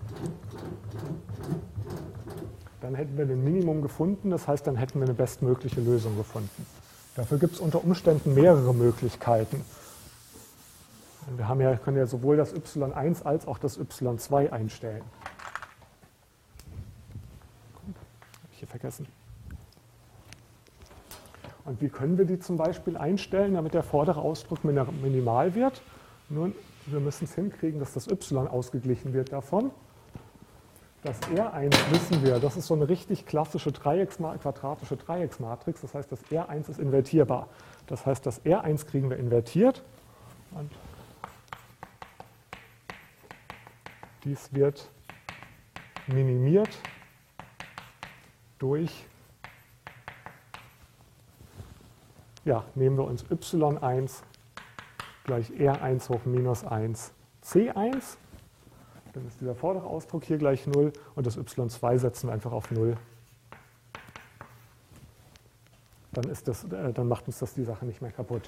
Dann hätten wir ein Minimum gefunden, das heißt, dann hätten wir eine bestmögliche Lösung gefunden. Dafür gibt es unter Umständen mehrere Möglichkeiten. Wir haben ja, können ja sowohl das y eins als auch das y zwei einstellen. Habe ich hier vergessen. Und wie können wir die zum Beispiel einstellen, damit der vordere Ausdruck minimal wird? Nun, Wir müssen es hinkriegen, dass das y ausgeglichen wird davon. Das R eins wissen wir, das ist so eine richtig klassische Dreiecksma- quadratische Dreiecksmatrix. Das heißt, das R eins ist invertierbar. Das heißt, das R eins kriegen wir invertiert. Und dies wird minimiert durch, ja, nehmen wir uns y eins gleich R eins hoch minus eins C eins. Dann ist dieser vordere Ausdruck hier gleich null und das y zwei setzen wir einfach auf null. Dann, ist das, äh, dann macht uns das die Sache nicht mehr kaputt.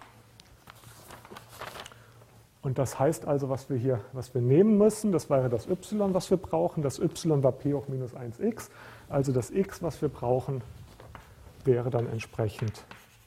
Und das heißt also, was wir hier, was wir nehmen müssen, das wäre das y, was wir brauchen. Das y war p hoch minus eins x. Also das x, was wir brauchen, wäre dann entsprechend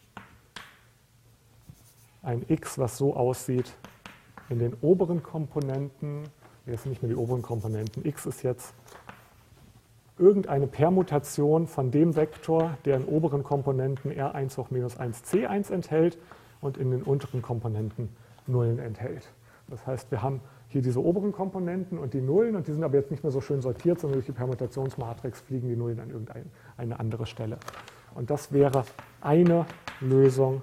ein x, was so aussieht in den oberen Komponenten. Jetzt nicht mehr die oberen Komponenten. X ist jetzt irgendeine Permutation von dem Vektor, der in oberen Komponenten R eins hoch minus eins C eins enthält und in den unteren Komponenten Nullen enthält. Das heißt, wir haben hier diese oberen Komponenten und die Nullen und die sind aber jetzt nicht mehr so schön sortiert, sondern durch die Permutationsmatrix fliegen die Nullen an irgendeine andere Stelle. Und das wäre eine Lösung,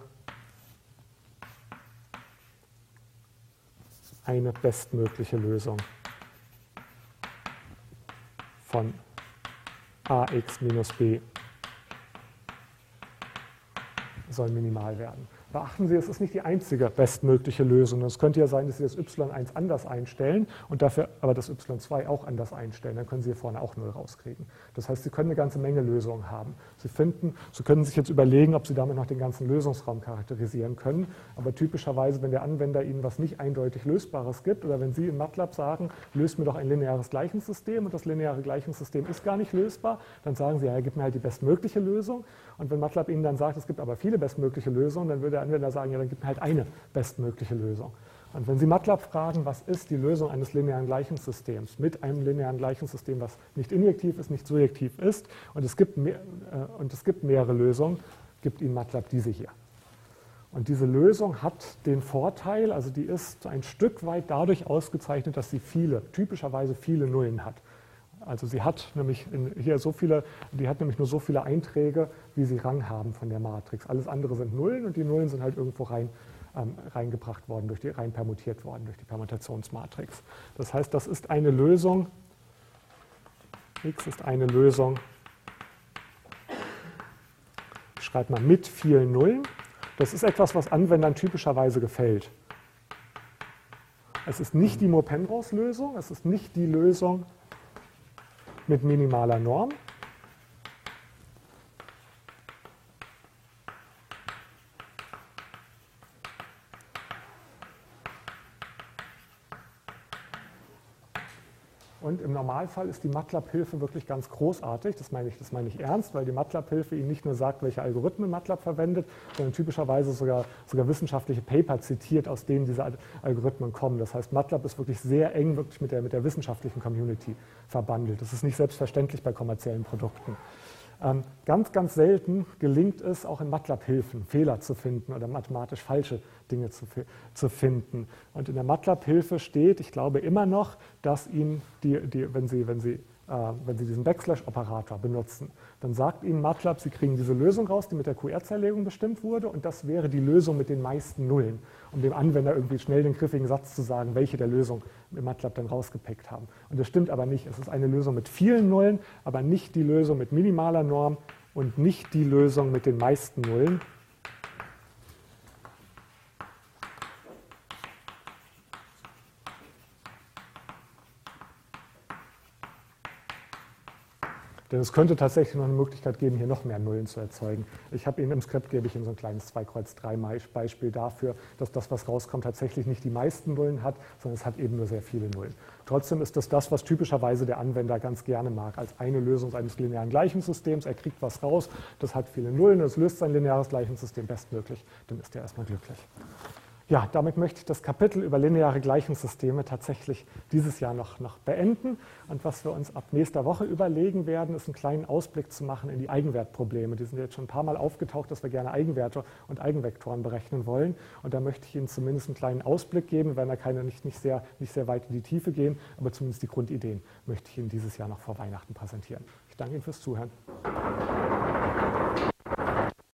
eine bestmögliche Lösung von ax minus b soll minimal werden. Beachten Sie, es ist nicht die einzige bestmögliche Lösung. Es könnte ja sein, dass Sie das y eins anders einstellen und dafür aber das y zwei auch anders einstellen. Dann können Sie hier vorne auch null rauskriegen. Das heißt, Sie können eine ganze Menge Lösungen haben. Sie finden, Sie können sich jetzt überlegen, ob Sie damit noch den ganzen Lösungsraum charakterisieren können. Aber typischerweise, wenn der Anwender Ihnen was nicht eindeutig Lösbares gibt oder wenn Sie in MATLAB sagen, löst mir doch ein lineares Gleichungssystem und das lineare Gleichungssystem ist gar nicht lösbar, dann sagen Sie, ja, gib mir halt die bestmögliche Lösung. Und wenn MATLAB Ihnen dann sagt, es gibt aber viele bestmögliche Lösungen, dann würde der Anwender sagen, ja, dann gib mir halt eine bestmögliche Lösung. Und wenn Sie MATLAB fragen, was ist die Lösung eines linearen Gleichungssystems mit einem linearen Gleichungssystem, was nicht injektiv ist, nicht surjektiv ist, und es gibt, mehr, äh, und es gibt mehrere Lösungen, gibt Ihnen MATLAB diese hier. Und diese Lösung hat den Vorteil, also die ist ein Stück weit dadurch ausgezeichnet, dass sie viele, typischerweise viele Nullen hat. Also sie hat nämlich hier so viele, die hat nämlich nur so viele Einträge, wie sie Rang haben von der Matrix. Alles andere sind Nullen und die Nullen sind halt irgendwo rein, ähm, reingebracht worden, durch die, rein permutiert worden durch die Permutationsmatrix. Das heißt, das ist eine Lösung, x ist eine Lösung, ich schreibe mal mit vielen Nullen. Das ist etwas, was Anwendern typischerweise gefällt. Es ist nicht die Moore-Penrose-Lösung, es ist nicht die Lösung mit minimaler Norm. Und im Normalfall ist die MATLAB-Hilfe wirklich ganz großartig. Das meine ich, das meine ich ernst, weil die MATLAB-Hilfe Ihnen nicht nur sagt, welche Algorithmen MATLAB verwendet, sondern typischerweise sogar, sogar wissenschaftliche Paper zitiert, aus denen diese Algorithmen kommen. Das heißt, MATLAB ist wirklich sehr eng wirklich mit der, mit der wissenschaftlichen Community verbandelt. Das ist nicht selbstverständlich bei kommerziellen Produkten. Ähm, ganz, ganz selten gelingt es, auch in MATLAB-Hilfen Fehler zu finden oder mathematisch falsche Dinge zu, zu finden. Und in der MATLAB-Hilfe steht, ich glaube immer noch, dass Ihnen, die, die, wenn, Sie, wenn, Sie, äh, wenn Sie diesen Backslash-Operator benutzen, dann sagt Ihnen MATLAB, Sie kriegen diese Lösung raus, die mit der Q R-Zerlegung bestimmt wurde, und das wäre die Lösung mit den meisten Nullen, um dem Anwender irgendwie schnell den griffigen Satz zu sagen, welche der Lösung im MATLAB dann rausgepickt haben. Und das stimmt aber nicht. Es ist eine Lösung mit vielen Nullen, aber nicht die Lösung mit minimaler Norm und nicht die Lösung mit den meisten Nullen. Denn es könnte tatsächlich noch eine Möglichkeit geben, hier noch mehr Nullen zu erzeugen. Ich habe Ihnen im Skript, gebe ich Ihnen so ein kleines zwei Kreuz drei Beispiel dafür, dass das, was rauskommt, tatsächlich nicht die meisten Nullen hat, sondern es hat eben nur sehr viele Nullen. Trotzdem ist das das, was typischerweise der Anwender ganz gerne mag, als eine Lösung eines linearen Gleichungssystems. Er kriegt was raus, das hat viele Nullen, es löst sein lineares Gleichungssystem bestmöglich, dann ist er erstmal glücklich. Ja, damit möchte ich das Kapitel über lineare Gleichungssysteme tatsächlich dieses Jahr noch, noch beenden. Und was wir uns ab nächster Woche überlegen werden, ist einen kleinen Ausblick zu machen in die Eigenwertprobleme. Die sind jetzt schon ein paar Mal aufgetaucht, dass wir gerne Eigenwerte und Eigenvektoren berechnen wollen. Und da möchte ich Ihnen zumindest einen kleinen Ausblick geben, wenn wir keine, nicht, nicht, sehr, nicht sehr weit in die Tiefe gehen, aber zumindest die Grundideen möchte ich Ihnen dieses Jahr noch vor Weihnachten präsentieren. Ich danke Ihnen fürs Zuhören.